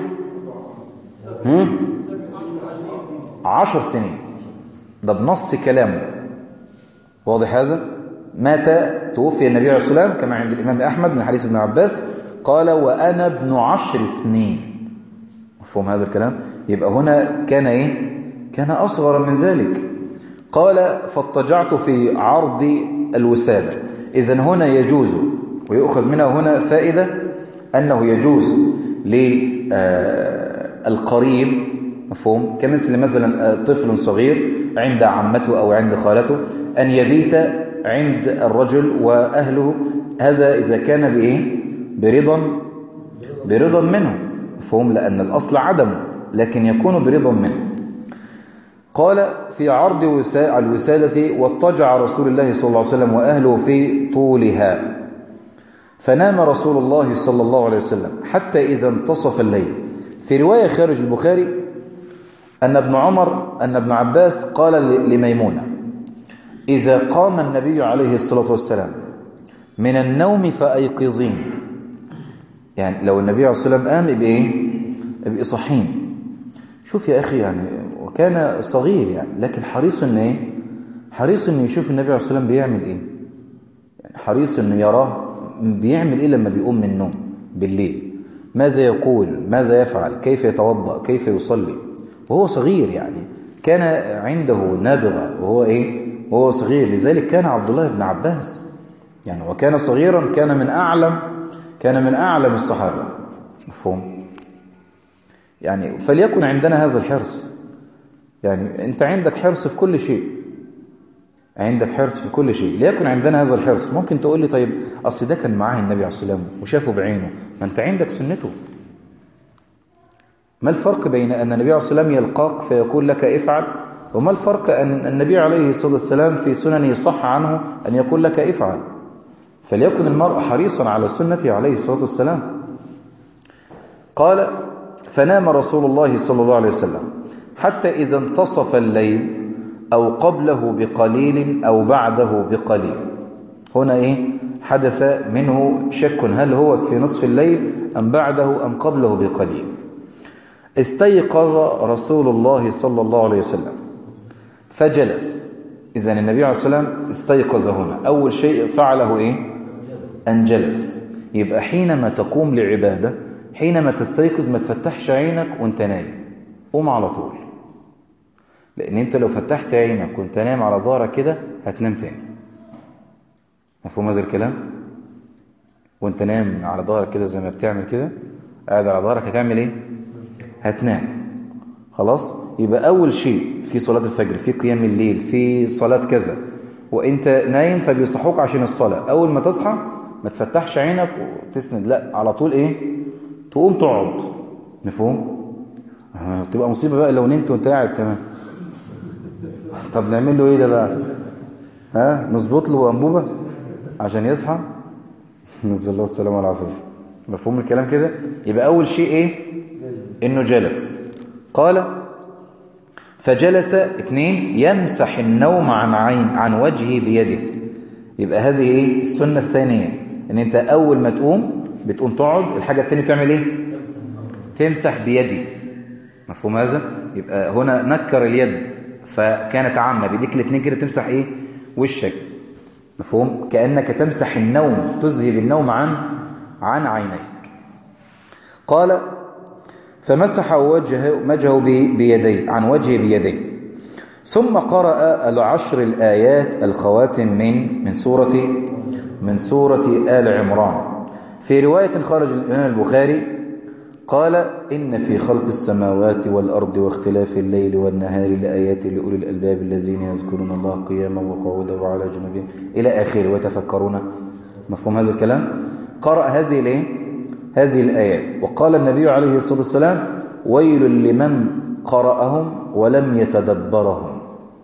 عشر سنين، ده بنص كلامه، واضح هذا؟ مات توفي النبي عليه الصلاة والسلام كما عند الإمام أحمد من حديث ابن عباس قال وأنا ابن عشر سنين، مفهوم هذا الكلام؟ يبقى هنا كان إيه؟ كان أصغر من ذلك. قال فاضطجعت في عرض الوسادة. إذن هنا يجوز، ويؤخذ منها هنا فائدة أنه يجوز للقريب، مفهوم؟ كمثل مثلا طفل صغير عند عمته أو عند خالته أن يبيت عند الرجل وأهله، هذا إذا كان بإيه؟ برضا برضا منه، مفهوم؟ لأن الأصل عدم، لكن يكون برضا منه. قال في عرض الوسادة واضطجع رسول الله صلى الله عليه وسلم وأهله في طولها، فنام رسول الله صلى الله عليه وسلم حتى إذا انتصف الليل. في رواية خارج البخاري أن ابن عمر أن ابن عباس قال لميمونة إذا قام النبي عليه الصلاة والسلام من النوم فأيقظين، يعني لو النبي عليه الصلاة والسلام قام يبقى إيه؟ يبقى صحين. شوف يا أخي، يعني وكان صغير يعني، لكن حريص إن إيه؟ حريص إنه يشوف النبي عليه الصلاة والسلام بيعمل إيه، يعني حريص إنه يراه بيعمل إيه لما بيقوم من النوم بالليل، ماذا يقول، ماذا يفعل، كيف يتوضأ، كيف يصلي، وهو صغير يعني، كان عنده نابغة وهو إيه؟ وهو صغير. لذلك كان عبد الله بن عباس يعني وكان صغيرا كان من أعلم كان من أعلم الصحابة، مفهوم؟ يعني فليكن عندنا هذا الحرص، يعني أنت عندك حرص في كل شيء، عندك حرص في كل شيء، ليكن عندنا هذا الحرص. ممكن تقول لي طيب أصل ده كان معاه النبي عليه الصلاة والسلام وشافه بعينه، ما أنت عندك سنته. ما الفرق بين أن النبي عليه الصلاة والسلام يلقاك فيقول لك افعل، وما الفرق أن النبي عليه الصلاة والسلام في سننه صح عنه أن يقول لك افعل؟ فليكن المرء حريصا على سنته عليه الصلاة والسلام. قال فنام رسول الله صلى الله عليه وسلم حتى إذا انتصف الليل أو قبله بقليل أو بعده بقليل. هنا إيه؟ حدث منه شك هل هو في نصف الليل أم بعده أم قبله بقليل. استيقظ رسول الله صلى الله عليه وسلم فجلس. إذن النبي عليه الصلاة والسلام استيقظ هنا، أول شيء فعله إيه؟ أن جلس. يبقى حينما تقوم لعبادة، حينما تستيقظ ما تفتحش عينك وانت نايم، قوم على طول، لأن انت لو فتحت عينك وانت نايم على ظهرك كده هتنام تاني. مفهوم هذا الكلام؟ وانت نايم على ظهرك كده زي ما بتعمل كده، قاعد على ظهرك، هتعمل ايه؟ هتنام. خلاص؟ يبقى أول شيء في صلاة الفجر، في قيام الليل، في صلاة كذا، وانت نايم فبيصحوك عشان الصلاة، أول ما تصحى ما تفتحش عينك وتسند، لا، على طول ايه؟ تقوم تقعد. مفهوم؟ تبقى مصيبة بقى لو نمت وانت قاعد كمان. طب نعمل له ايه ده بقى؟ ها؟ نظبط له أنبوبة عشان يصحى؟ نزل الله السلامة والعافية. مفهوم الكلام كده؟ يبقى أول شيء ايه؟ إنه جلس. قال فجلس. اثنين، يمسح النوم عن عين عن وجهه بيده. يبقى هذه ايه؟ السنة الثانية، ان انت أول ما تقوم بتقوم تقعد، الحاجة التانية تعمل ايه؟ تمسح بيدي. مفهوم هذا؟ يبقى هنا نكر اليد فكانت عامة، بيديك الاثنين كده تمسح ايه؟ وشك. مفهوم؟ كأنك تمسح النوم، تذهب النوم عن عن عينيك. قال فمسح وجهه وجهه بيديه، عن وجهه بيديه، ثم قرأ العشر الآيات الخواتم من من سورة من سورة آل عمران. في رواية خرج الإمام البخاري قال إن في خلق السماوات والأرض واختلاف الليل والنهار لآيات لأولي الألباب الذين يذكرون الله قياما وقعودا وعلى جنوبهم إلى آخره ويتفكرون. مفهوم هذا الكلام؟ قرأ هذه الايه؟ هذه الآيات. وقال النبي عليه الصلاة والسلام ويل لمن قرأهم ولم يتدبرهم.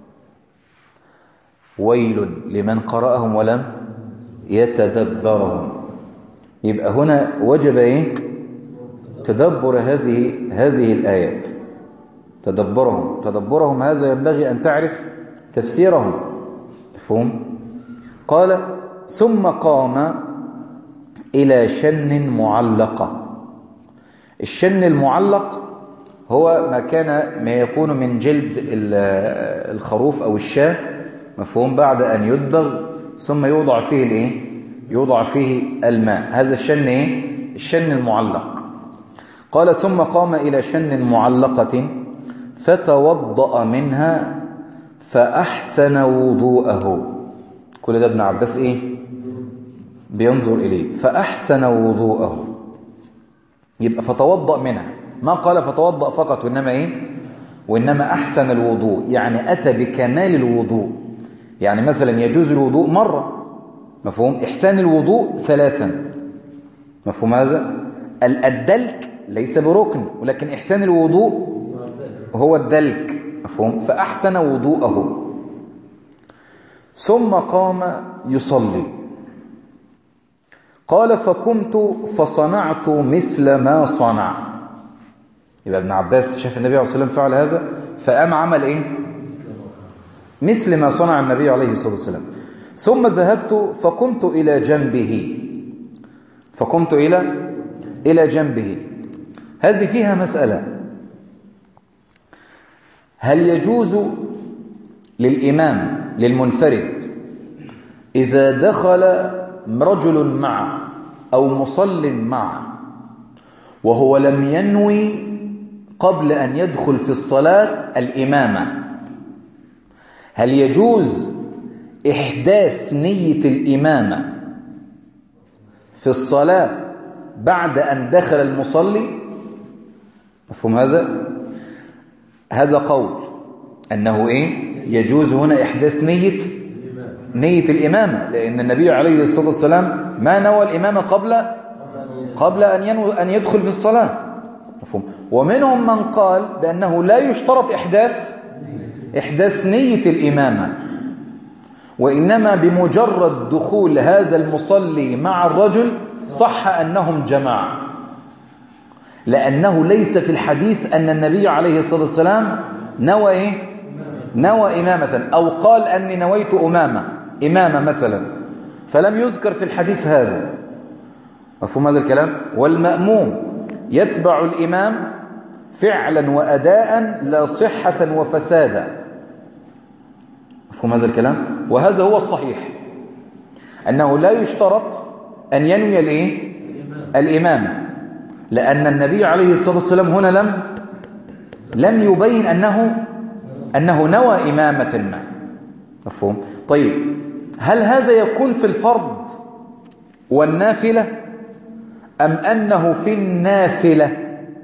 ويل لمن قرأهم ولم يتدبرهم. يبقى هنا وجب ايه؟ تدبر هذه هذه الآيات، تدبرهم تدبرهم هذا ينبغي أن تعرف تفسيرهم. مفهوم؟ قال ثم قام إلى شن معلقة. الشن المعلق هو ما كان ما يكون من جلد الخروف أو الشاة. مفهوم؟ بعد أن يدبغ ثم يوضع فيه الايه؟ يوضع فيه الماء. هذا الشن ايه؟ الشن المعلق. قال ثم قام إلى شن معلقة فتوضأ منها فأحسن وضوءه. كل ده ابن عباس ايه؟ بينظر إليه. فأحسن وضوءه، يبقى فتوضأ منها، ما قال فتوضأ فقط، وإنما ايه؟ وإنما أحسن الوضوء، يعني أتى بكمال الوضوء. يعني مثلا يجوز الوضوء مرة، مفهوم؟ إحسان الوضوء ثلاثا. مفهوم هذا؟ الدلك ليس بركن، ولكن إحسان الوضوء هو الدلك. مفهوم؟ فأحسن وضوءه ثم قام يصلي. قال فقمت فصنعت مثل ما صنع. يبقى ابن عباس شاف النبي عليه الصلاة والسلام فعل هذا فقام عمل ايه؟ مثل ما صنع النبي عليه الصلاة والسلام. ثم ذهبت فقمت إلى جنبه فقمت إلى إلى جنبه. هذه فيها مسألة: هل يجوز للإمام للمنفرد إذا دخل رجل معه أو مصل معه وهو لم ينوي قبل أن يدخل في الصلاة الإمامة، هل يجوز إحداث نية الإمامة في الصلاة بعد أن دخل المصلي؟ مفهوم هذا؟ هذا قول أنه إيه؟ يجوز هنا إحداث نية نية الإمامة، لأن النبي عليه الصلاة والسلام ما نوى الإمامة قبل قبل أن ينوي أن يدخل في الصلاة. مفهوم؟ ومنهم من قال بأنه لا يشترط إحداث إحداث نية الإمامة، وإنما بمجرد دخول هذا المصلي مع الرجل صح أنهم جماعة، لأنه ليس في الحديث أن النبي عليه الصلاة والسلام نوى إيه؟ نوى إمامة، أو قال أني نويت أمامة إمامة مثلا، فلم يذكر في الحديث هذا. مفهوم هذا الكلام؟ والمأموم يتبع الإمام فعلا وأداء لا صحة وفسادا. مفهوم هذا الكلام؟ وهذا هو الصحيح، أنه لا يشترط أن ينوي الإيه؟ الإمامة، لأن النبي عليه الصلاة والسلام هنا لم لم يبين أنه أنه نوى إمامة ما. مفهوم؟ طيب، هل هذا يكون في الفرض والنافلة أم أنه في النافلة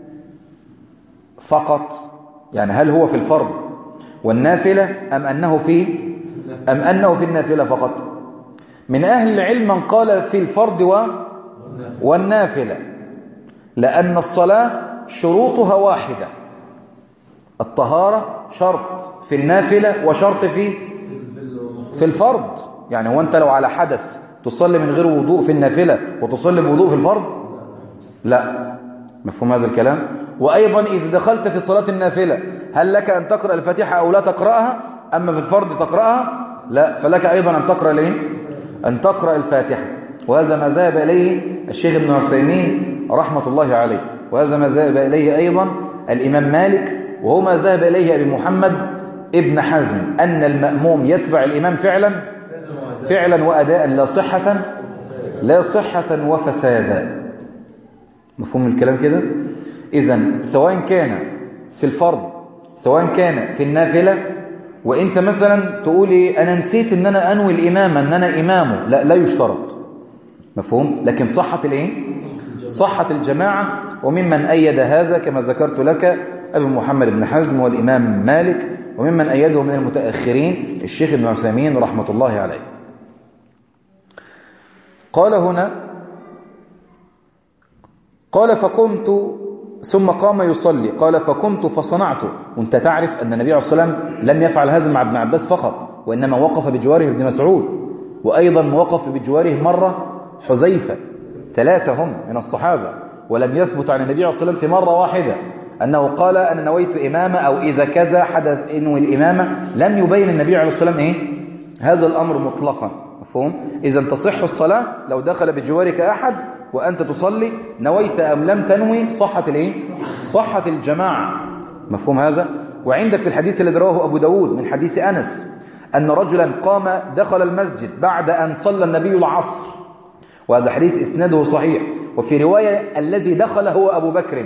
فقط؟ يعني هل هو في الفرض والنافلة أم أنه في أم أنه في النافلة فقط؟ من أهل العلم من قال في الفرض و والنافلة، لأن الصلاة شروطها واحدة، الطهارة شرط في النافلة وشرط في في الفرض. يعني هو أنت لو على حدث تصلي من غير وضوء في النافلة وتصلي بوضوء في الفرض؟ لا. مفهوم هذا الكلام؟ وأيضا إذا دخلت في صلاة النافلة هل لك أن تقرأ الفاتحة أو لا تقرأها؟ أما في الفرض تقرأها؟ لا، فلك أيضا أن تقرأ ليه؟ أن تقرأ الفاتحة. وهذا ما ذهب إليه الشيخ ابن عثيمين رحمة الله عليه، وهذا ما ذهب إليه أيضا الإمام مالك، وهو ما ذهب إليه أبي محمد ابن حزم، أن المأموم يتبع الإمام فعلا فعلا وأداء، لا صحة لا صحة وفسادا. مفهوم الكلام كده؟ إذن سواء كان في الفرض سواء كان في النافلة، وإنت مثلا تقول إيه أنا نسيت أن أنا أنوي الإمام أن أنا إمامه، لا لا يشترط. مفهوم؟ لكن صحة الإيه؟ صحة الجماعة. وممن أيد هذا كما ذكرت لك أبي محمد بن حزم والإمام مالك، وممن أيده من المتأخرين الشيخ ابن عثيمين رحمة الله عليه. قال هنا قال فقمت ثم قام يصلي، قال فقمت فصنعت. وانت تعرف أن النبي عليه الصلاة والسلام لم يفعل هذا مع ابن عباس فقط، وإنما وقف بجواره ابن مسعود، وأيضا وقف بجواره مرة حذيفة، ثلاثة هم من الصحابة. ولم يثبت عن النبي عليه الصلاة والسلام في مرة واحدة أنه قال أنا نويت إمامة، أو إذا كذا حدث إنوي الإمامة. لم يبين النبي عليه الصلاة والسلام إيه؟ هذا الأمر مطلقا. مفهوم؟ إذا تصح الصلاة لو دخل بجوارك أحد وأنت تصلي، نويت أم لم تنوي، صحة الإيه؟ صحة الجماعة. مفهوم هذا؟ وعندك في الحديث الذي رواه أبو داود من حديث أنس أن رجلا قام دخل المسجد بعد أن صلى النبي العصر، وهذا حديث إسناده صحيح. وفي رواية الذي دخل هو أبو بكر،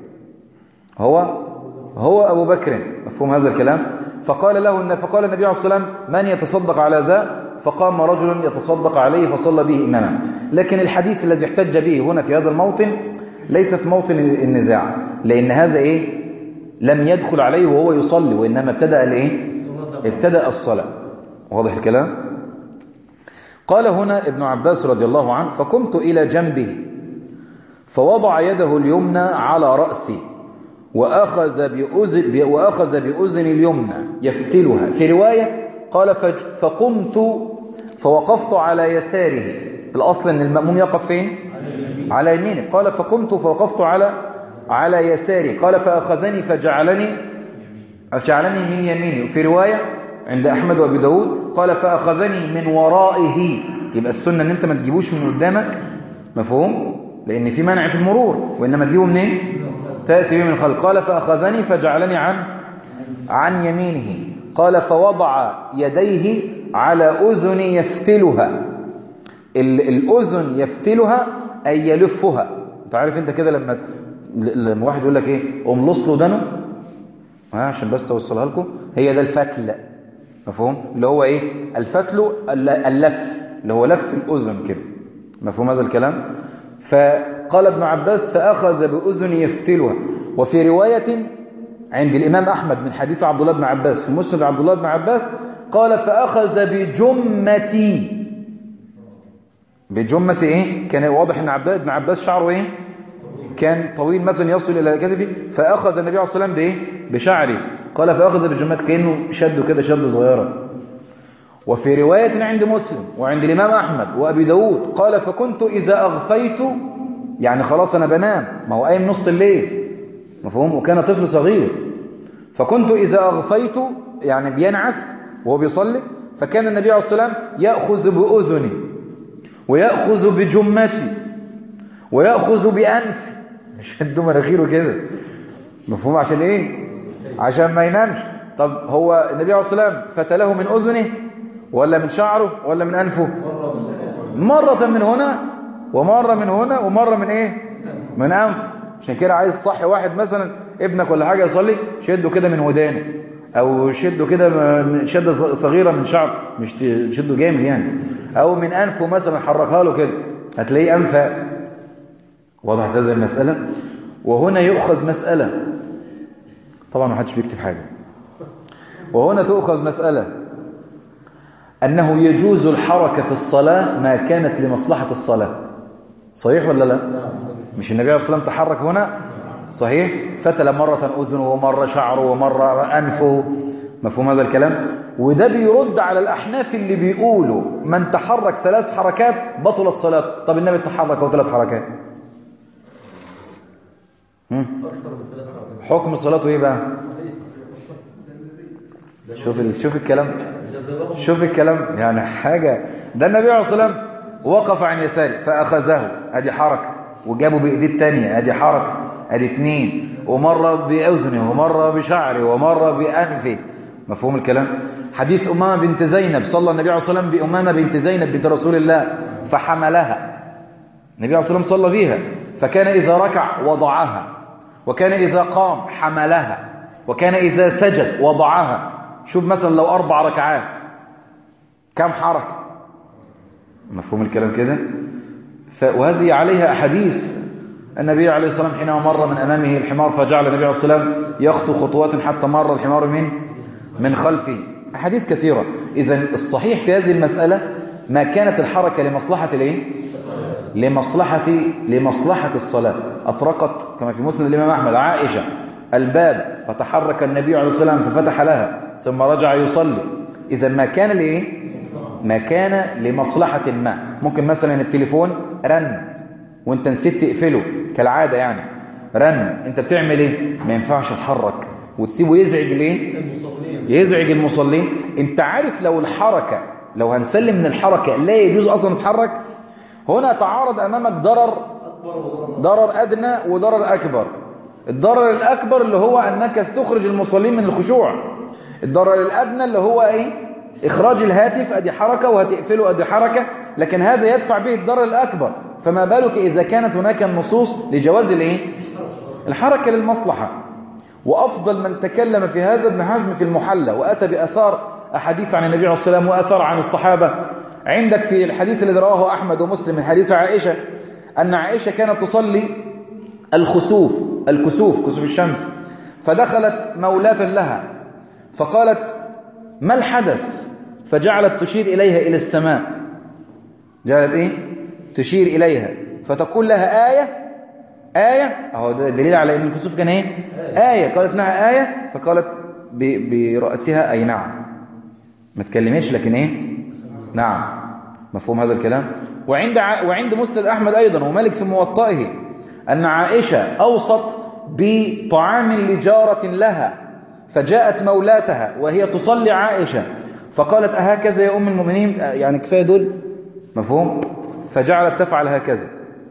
هو هو أبو بكر. مفهوم هذا الكلام؟ فقال له فقال النبي عليه الصلاة والسلام من يتصدق على ذا؟ فقام رجل يتصدق عليه فصلى به إماما. لكن الحديث الذي احتج به هنا في هذا الموطن ليس في موطن النزاع، لأن هذا إيه؟ لم يدخل عليه وهو يصلي، وإنما ابتدأ الإيه؟ ابتدأ الصلاة. واضح الكلام؟ قال هنا ابن عباس رضي الله عنه فقمت إلى جنبه فوضع يده اليمنى على رأسي وأخذ بأذن, وأخذ بأذن اليمنى يفتلها. في رواية قال فقمت فوقفت على يساره. الأصل أن المأموم يقف فين؟ على يمينه. قال فقمت فوقفت على على يساري. قال فأخذني فجعلني فجعلني من يميني. في رواية عند أحمد وأبي داود قال فأخذني من ورائه. يبقى السنة أن أنت ما تجيبوش من قدامك. مفهوم؟ لأن في منع في المرور، وإنما تجيبه منين؟ تأتي به من الخلق. قال فأخذني فجعلني عن عن يمينه. قال فوضع يديه على أذن يفتلها. الأذن يفتلها أي يلفها. أنت عارف أنت كده لما لما واحد يقول لك إيه أملص له دنه، عشان بس أوصلها لكم، هي ده الفتل. مفهوم؟ اللي هو إيه الفتل، اللف، اللي هو لف الأذن كده. مفهوم هذا الكلام؟ فقال ابن عباس فأخذ بأذن يفتلها. وفي رواية عند الإمام أحمد من حديث عبد الله بن عباس في مسند عبد الله بن عباس قال فأخذ بجمتي. بجمتي إيه؟ كان واضح أن عبد الله بن عباس شعره إيه؟ كان طويل مثلا يصل إلى كتفه، فأخذ النبي عليه الصلاة والسلام بإيه؟ بشعري. قال فأخذ بجمتي كأنه شده كده شده صغيرة. وفي رواية عند مسلم وعند الإمام أحمد وأبي داود قال فكنت إذا أغفيت، يعني خلاص أنا بنام، ما هو قايم نص الليل. مفهوم؟ وكان طفل صغير. فكنت إذا أغفيت يعني بينعس وهو بيصلي، فكان النبي عليه الصلاة والسلام يأخذ بأذني ويأخذ بجمتي ويأخذ بأنفي، يشد مناخيره كده. مفهوم؟ عشان إيه؟ عشان ما ينامش. طب هو النبي عليه الصلاة والسلام فتله من أذنه ولا من شعره ولا من أنفه؟ مرة من هنا ومرة من هنا ومرة من إيه؟ من أنفه. عشان كده عايز صحي واحد مثلا ابنك ولا حاجة يصلي، شده كده من ودانه، أو شده كده شدة صغيرة من شعر، مش شده جامد يعني، أو من أنفه مثلا حركها له كده، هتلاقيه أنفى. وضحت هذه المسألة؟ وهنا يؤخذ مسألة، طبعا ما حدش بيكتب حاجة. وهنا تؤخذ مسألة أنه يجوز الحركة في الصلاة ما كانت لمصلحة الصلاة. صحيح ولا لا؟ مش النبي عليه الصلاة والسلام تحرك هنا؟ صحيح؟ فتل مرة أذنه ومرة شعره ومرة أنفه. مفهوم هذا الكلام؟ وده بيرد على الأحناف اللي بيقولوا من تحرك ثلاث حركات بطلت صلاته. طب النبي تحرك هو ثلاث حركات، حكم صلاته ايه بقى؟ شوف ال... شوف الكلام شوف الكلام يعني حاجة. ده النبي عليه الصلاة والسلام وقف عن يساره فأخذه، ادي حركة، وجابه بإيديه التانية، ادي حركة، ادي اتنين، ومرة بأذنه ومرة بشعره ومرة بأنفه. مفهوم الكلام؟ حديث أمامة بنت زينب، صلى النبي عليه الصلاة والسلام بأمامة بنت زينب بنت رسول الله فحملها، النبي عليه الصلاة والسلام صلى بها، فكان إذا ركع وضعها، وكان إذا قام حملها، وكان إذا سجد وضعها. شوف مثلا لو أربع ركعات كم حركة؟ مفهوم الكلام كده؟ وهذه عليها أحاديث. النبي عليه الصلاة والسلام حينما مر من أمامه الحمار فجعل النبي عليه الصلاة والسلام يخطو خطوات حتى مر الحمار من من خلفه. أحاديث كثيرة. إذن الصحيح في هذه المسألة ما كانت الحركة لمصلحة الايه؟ لمصلحة لمصلحة الصلاة. أطرقت كما في مسند الإمام أحمد عائشة الباب فتحرك النبي عليه الصلاة والسلام ففتح لها ثم رجع يصلي. إذا ما كان لإيه؟ ما كان لمصلحة ما. ممكن مثلا التليفون رن وانت نسيت تقفله كالعادة، يعني رن، انت بتعمل ايه؟ ما ينفعش تحرك وتسيبه يزعج ليه؟ يزعج المصلين. انت عارف لو الحركة، لو هنسلم من الحركة لا يجوز اصلا نتحرك، هنا تعارض امامك ضرر ضرر ادنى وضرر اكبر. الضرر الاكبر اللي هو انك تخرج المصلين من الخشوع، الضرر الادنى اللي هو ايه؟ اخراج الهاتف، ادي حركة، وهتقفله ادي حركة، لكن هذا يدفع به الضرر الاكبر. فما بالك اذا كانت هناك النصوص لجواز الايه؟ الحركة للمصلحة. وافضل من تكلم في هذا ابن حزم في المحلى، واتى باثار احاديث عن النبي عليه الصلاه والسلام واثار عن الصحابه. عندك في الحديث الذي رواه احمد ومسلم من حديث عائشه ان عائشه كانت تصلي الخسوف الكسوف كسوف الشمس، فدخلت مولاة لها فقالت ما الحدث؟ فجعلت تشير اليها الى السماء، جعلت ايه؟ تشير اليها، فتقول لها آية آية، اهو ده دليل على ان الكسوف كان ايه؟ آية. قالت لها آية، فقالت برأسها أي نعم، ما تكلمتش لكن ايه؟ نعم. مفهوم هذا الكلام؟ وعند ع... وعند مسند أحمد أيضا ومالك في موطئه أن عائشة أوصت بطعام لجارة لها، فجاءت مولاتها وهي تصلي عائشة فقالت أهكذا يا أم المؤمنين؟ يعني كفاية دول. مفهوم؟ فجعلت تفعل هكذا.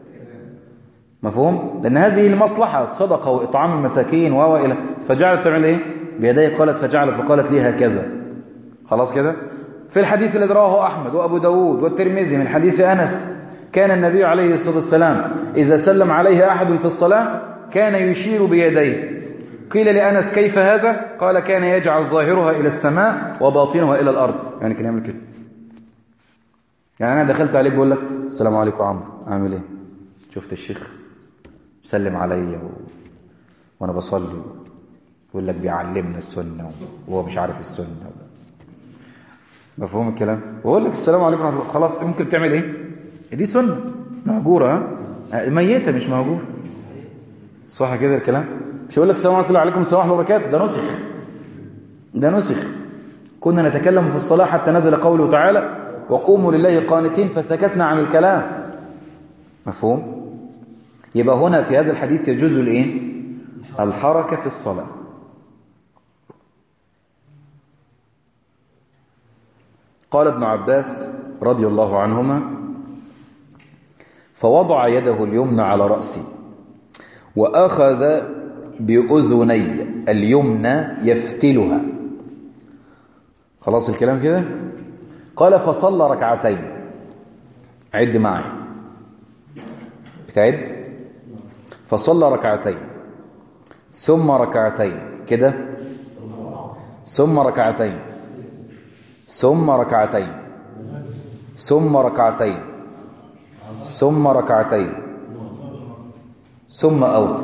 مفهوم؟ لأن هذه المصلحة، الصدقة وإطعام المساكين وإلى، فجعلت تعمل إيه؟ بيديه قالت فجعلت فقالت لي هكذا. خلاص كده؟ في الحديث الذي رواه أحمد وأبو داود والترمذي من حديث أنس كان النبي عليه الصلاة والسلام إذا سلم عليه أحد في الصلاة كان يشير بيديه. قيل لأنس كيف هذا؟ قال كان يجعل ظاهرها إلى السماء وباطنها إلى الأرض، يعني كان يعمل كده. يعني أنا دخلت عليك بقول لك السلام عليكم عمرو، عامل إيه؟ شفت الشيخ سلم عليا و... وأنا بصلي، يقول لك بيعلمنا السنة وهو مش عارف السنة. مفهوم الكلام؟ وأقول لك السلام عليكم ورحمة الله، خلاص ممكن تعمل إيه؟ دي سنة مهجورة، ها؟ ميتة مش مهجورة. صح كده الكلام؟ مش هقول لك السلام عليكم السلام ورحمة الله وبركاته، ده نسخ، ده نسخ. كنا نتكلم في الصلاة حتى نزل قوله تعالى وقوموا لله قانتين فسكتنا عن الكلام. مفهوم؟ يبقى هنا في هذا الحديث يجوز الايه؟ الحركة في الصلاة. قال ابن عباس رضي الله عنهما فوضع يده اليمنى على رأسي وأخذ بأذني اليمنى يفتلها. خلاص الكلام كده؟ قال فصلى ركعتين. عد معي، بتعد؟ فصلى ركعتين ثم ركعتين كده، ثم ركعتين ثم ركعتين ثم ركعتين ثم ركعتين ثم أوتر.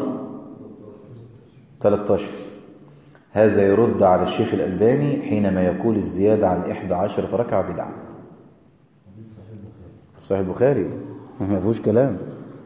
ثلاثة عشر. هذا يرد على الشيخ الألباني حينما يقول الزيادة عن إحدى عشرة ركعة بدعة. صحيح البخاري ما فيهوش كلام،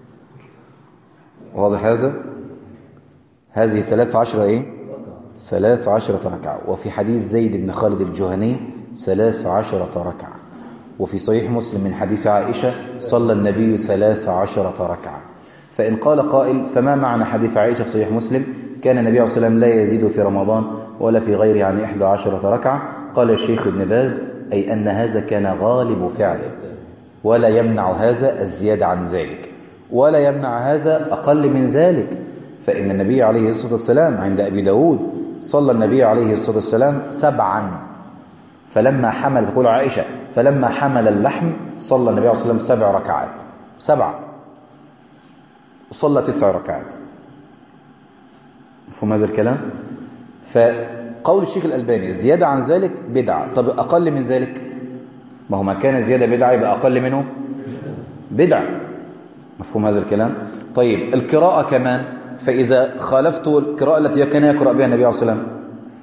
واضح هذا؟ هذه ثلاث عشرة إيه؟ ثلاث عشرة ركعة. وفي حديث زيد بن خالد الجهني ثلاث عشرة ركعة. وفي صحيح مسلم من حديث عائشة صلى النبي ثلاث عشرة ركعة. فإن قال قائل فما معنى حديث عائشة في صحيح مسلم كان النبي عليه الصلاة والسلام لا يزيد في رمضان ولا في غيره عن إحدى عشرة ركعة؟ قال الشيخ ابن باز أي أن هذا كان غالب فعله، ولا يمنع هذا الزيادة عن ذلك، ولا يمنع هذا أقل من ذلك. فإن النبي عليه الصلاة والسلام عند أبي داود صلى النبي عليه الصلاة والسلام سبعا، فلما حمل، تقول عائشة، فلما حمل اللحم صلى النبي عليه الصلاة والسلام سبع ركعات، سبعة، وصلى تسع ركعات. مفهوم هذا الكلام؟ فقول الشيخ الألباني الزيادة عن ذلك بدعة. طب أقل من ذلك؟ ما هو ما كان زيادة بدعة يبقى أقل منه بدعة. مفهوم هذا الكلام؟ طيب القراءة كمان، فإذا خالفت القراءة التي كان يقرأ بها النبي عليه الصلاة والسلام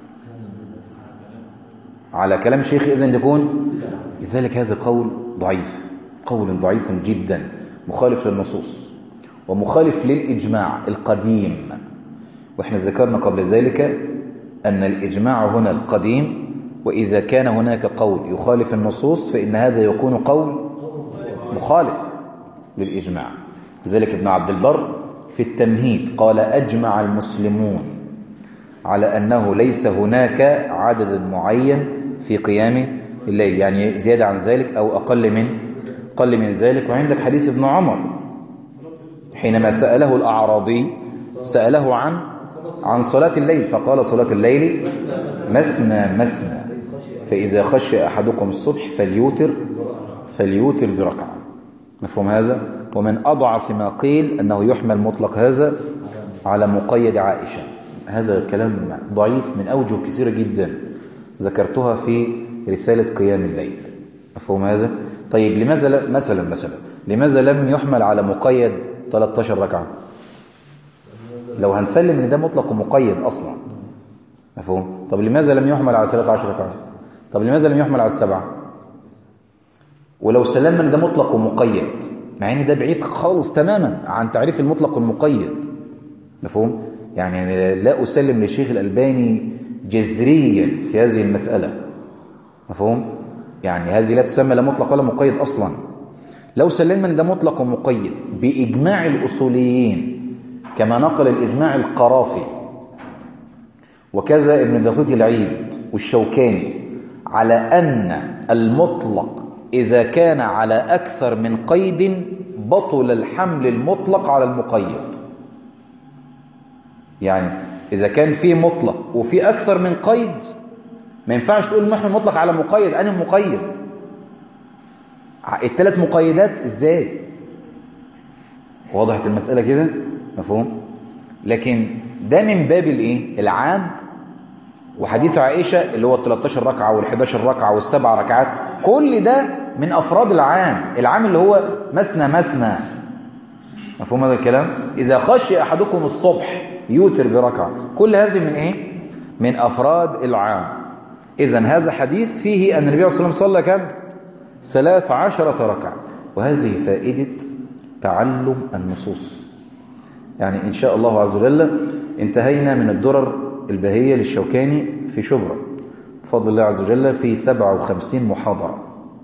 على كلام الشيخ إذن يكون، لذلك هذا قول ضعيف، قول ضعيف جدا، مخالف للنصوص ومخالف للإجماع القديم. وإحنا ذكرنا قبل ذلك أن الإجماع هنا القديم، وإذا كان هناك قول يخالف النصوص فإن هذا يكون قول مخالف للإجماع. لذلك ابن عبد البر في التمهيد قال أجمع المسلمون على أنه ليس هناك عدد معين في قيام الليل، يعني زيادة عن ذلك أو أقل من أقل من ذلك. وعندك حديث ابن عمر حينما سأله الأعرابي، سأله عن عن صلاة الليل فقال صلاة الليل مثنى مثنى، فإذا خشي أحدكم الصبح فليوتر فليوتر بركعة. مفهوم هذا؟ ومن أضعف ما قيل أنه يحمل مطلق هذا على مقيد عائشة. هذا الكلام ضعيف من أوجه كثيرة جدا ذكرتها في رسالة قيام الليل. مفهوم هذا؟ طيب لماذا مثلا مثلا لماذا لم يحمل على مقيد ثلاثة عشر ركعة؟ لو هنسلم ان ده مطلق ومقيد اصلا. مفهوم؟ طب لماذا لم يحمل على ثلاثة عشر ركعة؟ طب لماذا لم يحمل على السبعة؟ ولو سلمنا ان ده مطلق ومقيد، مع ان ده بعيد خالص تماما عن تعريف المطلق والمقيد. مفهوم؟ يعني لا اسلم للشيخ الألباني جذريا في هذه المسألة. مفهوم؟ يعني هذه لا تسمى لا مطلق ولا مقيد اصلا. لو سلمنا ان ده مطلق ومقيد باجماع الاصوليين كما نقل الإجماع القرافي وكذا ابن دقيق العيد والشوكاني على أن المطلق إذا كان على أكثر من قيد بطل الحمل المطلق على المقيد. يعني إذا كان في مطلق وفي أكثر من قيد ما ينفعش تقول محمل مطلق على مقيد. أنا مقيد الثلاث مقيدات إزاي؟ وضحت المسألة كده؟ مفهوم؟ لكن ده من باب الايه العام. وحديث عائشة اللي هو ثلاثة عشر ركعة والحدى عشر ركعة والسبع ركعات، كل ده من أفراد العام. العام اللي هو مثنى مثنى. مفهوم هذا الكلام؟ إذا خشي أحدكم الصبح يوتر بركعة، كل هذه من إيه؟ من أفراد العام. إذن هذا حديث فيه أن النبي صلى الله عليه وسلم صلى كم؟ ثلاث عشرة ركعة. وهذه فائدة تعلم النصوص. يعني إن شاء الله عز وجل انتهينا من الدرر البهية للشوكاني في شبرا بفضل الله عز وجل في سبعة وخمسين محاضرة.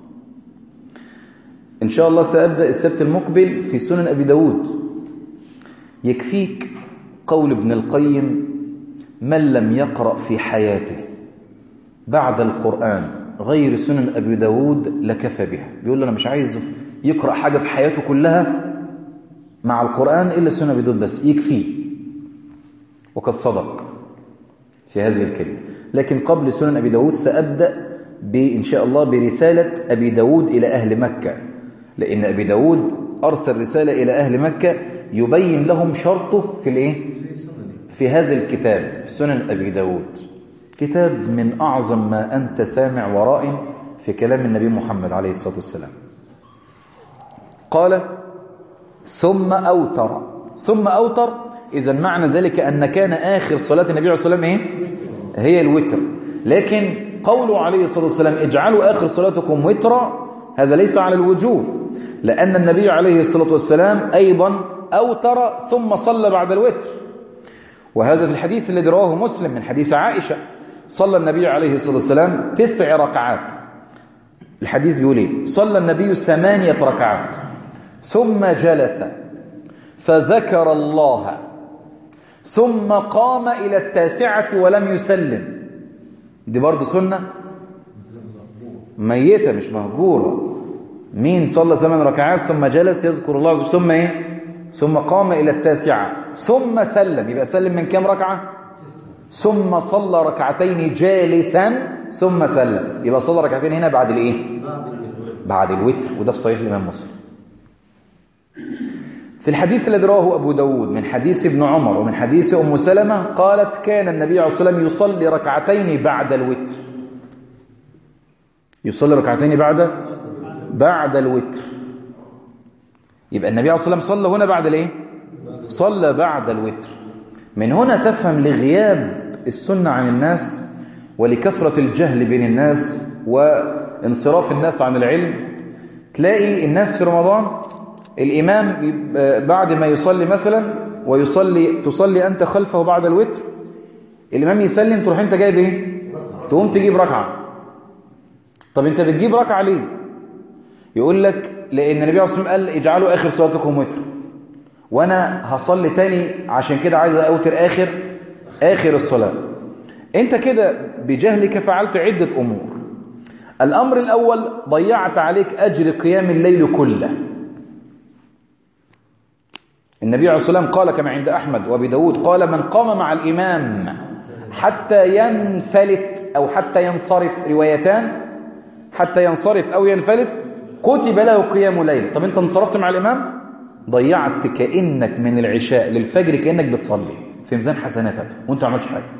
إن شاء الله سأبدأ السبت المقبل في سنن أبي داود. يكفيك قول ابن القيم: من لم يقرأ في حياته بعد القرآن غير سنن أبي داود لكفى بها. بيقول له أنا مش عايز يقرأ حاجة في حياته كلها مع القرآن إلا سنن أبي داود بس، يكفي. وقد صدق في هذه الكلمة. لكن قبل سنن أبي داود سأبدأ إن شاء الله برسالة أبي داود إلى أهل مكة، لأن أبي داود أرسل رسالة إلى أهل مكة يبين لهم شرطه في الإيه؟ في هذا الكتاب في سنن أبي داود. كتاب من أعظم ما أنت سامع ورائن في كلام النبي محمد عليه الصلاة والسلام. قال: ثم أوتر. ثم أوتر، إذا معنى ذلك أن كان آخر صلاة النبي عليه الصلاة والسلام إيه؟ هي الوتر. لكن قوله عليه الصلاة والسلام: اجعلوا آخر صلاتكم وترا، هذا ليس على الوجوب، لأن النبي عليه الصلاة والسلام أيضا أوتر ثم صلى بعد الوتر. وهذا في الحديث الذي رواه مسلم من حديث عائشة: صلى النبي عليه الصلاة والسلام تسع ركعات. الحديث بيقول إيه؟ صلى النبي ثمانية ركعات ثم جلس فذكر الله ثم قام إلى التاسعة ولم يسلم. دي برضو سنة ميتة مش مهجورة. مين صلى ثمان ركعات ثم جلس يذكر الله ثم ايه ثم قام الى التاسعه ثم سلم، يبقى سلم من كام ركعه؟ ثم صلى ركعتين جالسا ثم سلم، يبقى صلى ركعتين هنا بعد الايه؟ بعد الوتر. وده في صحيح الامام مسلم. في الحديث الذي رواه أبو داود من حديث ابن عمر ومن حديث أم سلمة قالت كان النبي عليه الصلاة والسلام يصلي ركعتين بعد الوتر. يصلي ركعتين بعد بعد الوتر. يبقى النبي عليه الصلاة والسلام صلى هنا بعد الايه؟ صلى بعد الوتر. من هنا تفهم لغياب السنة عن الناس ولكثرة الجهل بين الناس وانصراف الناس عن العلم. تلاقي الناس في رمضان الإمام بعد ما يصلي مثلا ويصلي تصلي أنت خلفه بعد الوتر، الإمام يسلم تروح أنت جايب إيه؟ تقوم تجيب ركعة. طب أنت بتجيب ركعة ليه؟ يقول لك لأن النبي عليه الصلاة والسلام قال اجعلوا آخر صلاتكم وتر، وأنا هصلي تاني عشان كده عايز أوتر آخر آخر الصلاة. أنت كده بجهلك فعلت عدة أمور. الأمر الأول ضيعت عليك أجر قيام الليل كله. النبي عليه الصلاة والسلام قال كما عند أحمد وأبي داود قال من قام مع الإمام حتى ينفلت أو حتى ينصرف، روايتان حتى ينصرف أو ينفلت كتب له قيام ليل. طب أنت انصرفت مع الإمام ضيعت كأنك من العشاء للفجر كأنك بتصلي في ميزان حسناتك وأنت ما عملتش حاجة.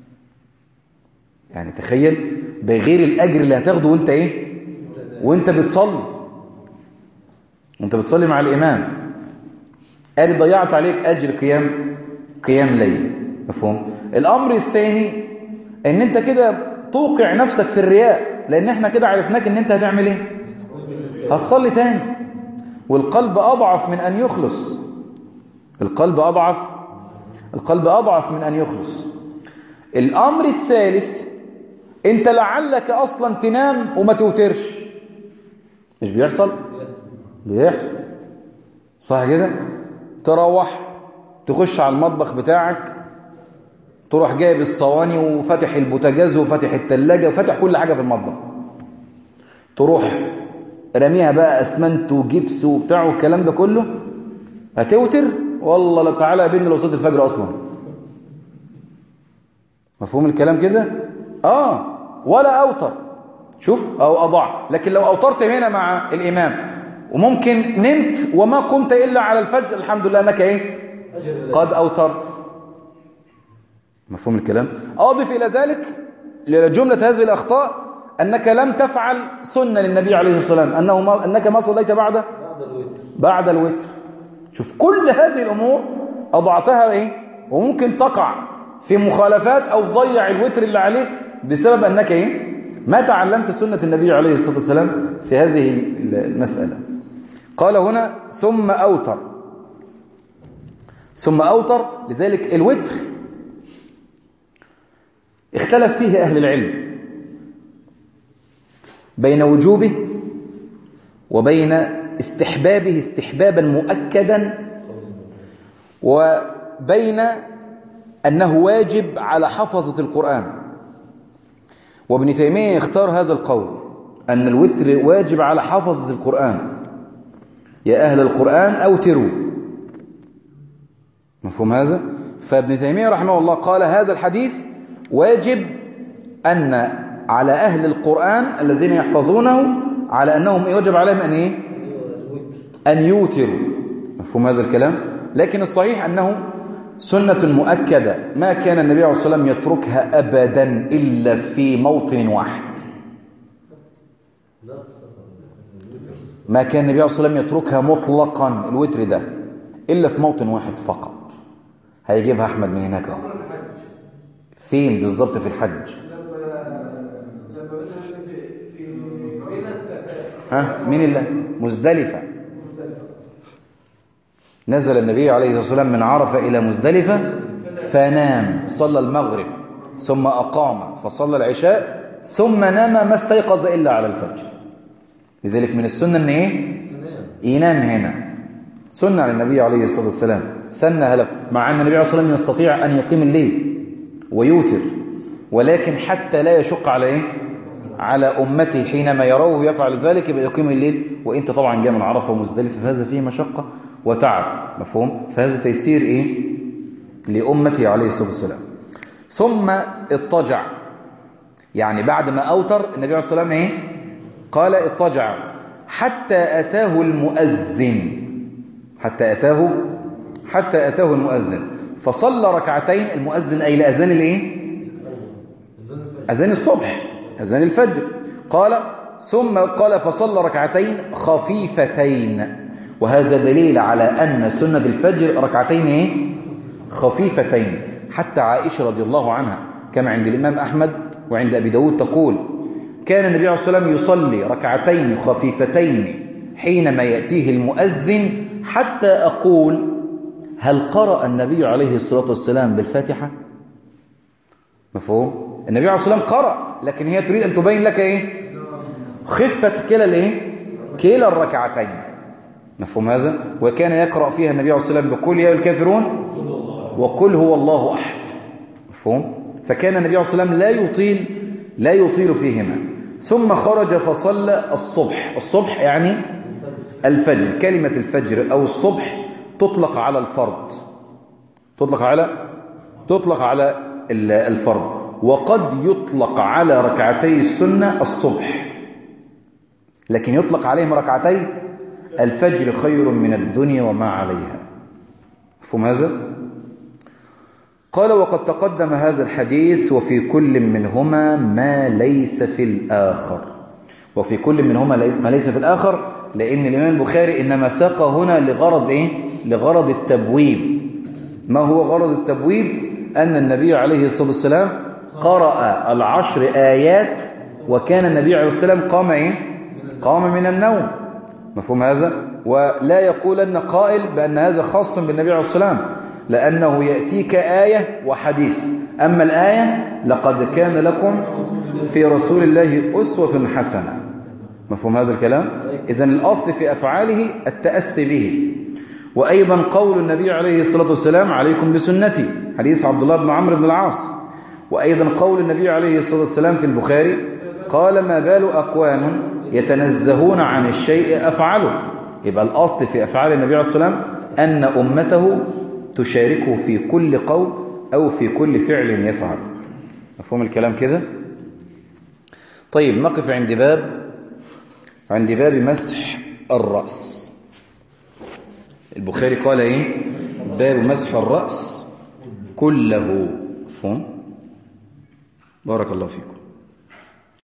يعني تخيل ده غير الأجر اللي هتاخده وأنت إيه وأنت بتصلي وأنت بتصلي مع الإمام. قال ضيعت عليك أجر قيام قيام ليل. مفهوم؟ الأمر الثاني ان انت كده توقع نفسك في الرياء، لان احنا كده عرفناك ان انت هتعمل ايه؟ هتصلي تاني، والقلب اضعف من ان يخلص. القلب اضعف القلب اضعف من ان يخلص. الامر الثالث انت لعلك اصلا تنام وما توترش. مش بيحصل؟ بيحصل صح كده؟ تروح تخش على المطبخ بتاعك، تروح جايب الصواني وفتح البوتاجاز وفتح التلاجة وفتح كل حاجة في المطبخ، تروح رميها بقى اسمنت وجبس وبتاع والكلام ده كله، هتوتر؟ والله لا تعالى بين لو صوت الفجر اصلا. مفهوم الكلام كده؟ اه ولا اوتر. شوف او اضاع. لكن لو اوترت هنا مع الامام وممكن نمت وما قمت الا على الفجر، الحمد لله انك ايه؟ قد اوترت. مفهوم الكلام؟ اضف الى ذلك لجمله هذه الاخطاء انك لم تفعل سنه للنبي عليه الصلاه والسلام، انه ما انك ما صليت بعد بعد الوتر. شوف كل هذه الامور اضعتها ايه؟ وممكن تقع في مخالفات او تضيع الوتر اللي عليك بسبب انك ايه؟ ما تعلمت سنه النبي عليه الصلاه والسلام في هذه المساله. قال هنا ثم اوتر. ثم اوتر. لذلك الوتر اختلف فيه أهل العلم بين وجوبه وبين استحبابه استحبابا مؤكدا، وبين أنه واجب على حفظة القرآن. وابن تيمية يختار هذا القول أن الوتر واجب على حفظة القرآن. يا أهل القرآن أوتروا. مفهوم هذا؟ فابن تيمية رحمه الله قال هذا الحديث واجب أن على أهل القرآن الذين يحفظونه على أنهم يجب عليهم أن إيه؟ أن يوتروا. مفهوم هذا الكلام؟ لكن الصحيح أنه سنة مؤكدة ما كان النبي عليه الصلاة والسلام يتركها أبدا إلا في موطن واحد. ما كان النبي عليه الصلاة والسلام يتركها مطلقا الوتر ده إلا في موطن واحد فقط. هيجيبها أحمد من هناك. فين بالضبط؟ في الحج. ها مين الله؟ مزدلفة. نزل النبي عليه الصلاة والسلام من عرفة إلى مزدلفة فنام، صلى المغرب ثم أقام فصلى العشاء ثم نام ما استيقظ إلا على الفجر. لذلك من السنة أن إيه؟ ينام هنا. سنة على النبي عليه الصلاة والسلام سنة له، مع أن النبي عليه الصلاة والسلام يستطيع أن يقيم الليل ويوتر، ولكن حتى لا يشق على إيه؟ على أمتي حينما يروه يفعل ذلك يبقى يقيم الليل، وإنت طبعا جاء من عرفة ومزدلفة فهذا فيه مشقة وتعب، مفهوم؟ فهذا تيسير إيه لأمتي عليه الصلاة والسلام. ثم اضطجع، يعني بعد ما أوتر النبي عليه الصلاة والسلام إيه؟ قال اضطجع حتى أتاه المؤذن، حتى أتاه حتى أتاه المؤذن فصلى ركعتين. المؤذن أي لأذان الإيه؟ أذان الصبح، أذان الفجر. قال ثم قال فصلى ركعتين خفيفتين، وهذا دليل على أن سنة الفجر ركعتين إيه؟ خفيفتين. حتى عائشة رضي الله عنها كما عند الإمام أحمد وعند أبي داود تقول كان النبي عليه الصلاة والسلام يصلي ركعتين خفيفتين حينما يأتيه المؤذن حتى أقول هل قرأ النبي عليه الصلاة والسلام بالفاتحة؟ مفهوم؟ النبي عليه الصلاة والسلام قرأ، لكن هي تريد أن تبين لك إيه؟ خفة كلا الإيه؟ كلا الركعتين. مفهوم هذا؟ وكان يقرأ فيها النبي عليه الصلاة والسلام بقول يا أيها الكافرون وقل هو الله أحد. مفهوم؟ فكان النبي عليه الصلاة والسلام لا يطيل لا يطيل فيهما. ثم خرج فصلى الصبح. الصبح يعني الفجر. كلمة الفجر أو الصبح تطلق على الفرض، تطلق على تطلق على الفرض، وقد يطلق على ركعتي السنة الصبح، لكن يطلق عليهم ركعتي الفجر خير من الدنيا وما عليها. مفهوم هذا؟ قال وقد تقدم هذا الحديث وفي كل منهما ما ليس في الآخر. وفي كل منهما ما ليس في الآخر لأن الإمام البخاري إنما ساق هنا لغرض إيه؟ لغرض التبويب. ما هو غرض التبويب؟ أن النبي عليه الصلاة والسلام قرأ العشر آيات وكان النبي عليه الصلاة والسلام قام إيه؟ قام من النوم. مفهوم هذا؟ ولا يقولن قائل بأن هذا خاص بالنبي عليه الصلاة والسلام، لأنه يأتيك آية وحديث. أما الآية لقد كان لكم في رسول الله أسوة حسنة. مفهوم هذا الكلام؟ إذن الأصل في أفعاله التأسي به. وأيضا قول النبي عليه الصلاة والسلام عليكم بسنتي، حديث عبد الله بن عمرو بن العاص. وأيضا قول النبي عليه الصلاة والسلام في البخاري قال ما بال أقوام يتنزهون عن الشيء أفعله. يبقى الأصل في أفعال النبي عليه الصلاة والسلام أن أمته تشاركه في كل قول أو في كل فعل يفعل. مفهوم الكلام كده؟ طيب نقف عند باب عند باب مسح الرأس. البخاري قال إيه؟ باب مسح الرأس كله. مفهوم؟ بارك الله فيكم.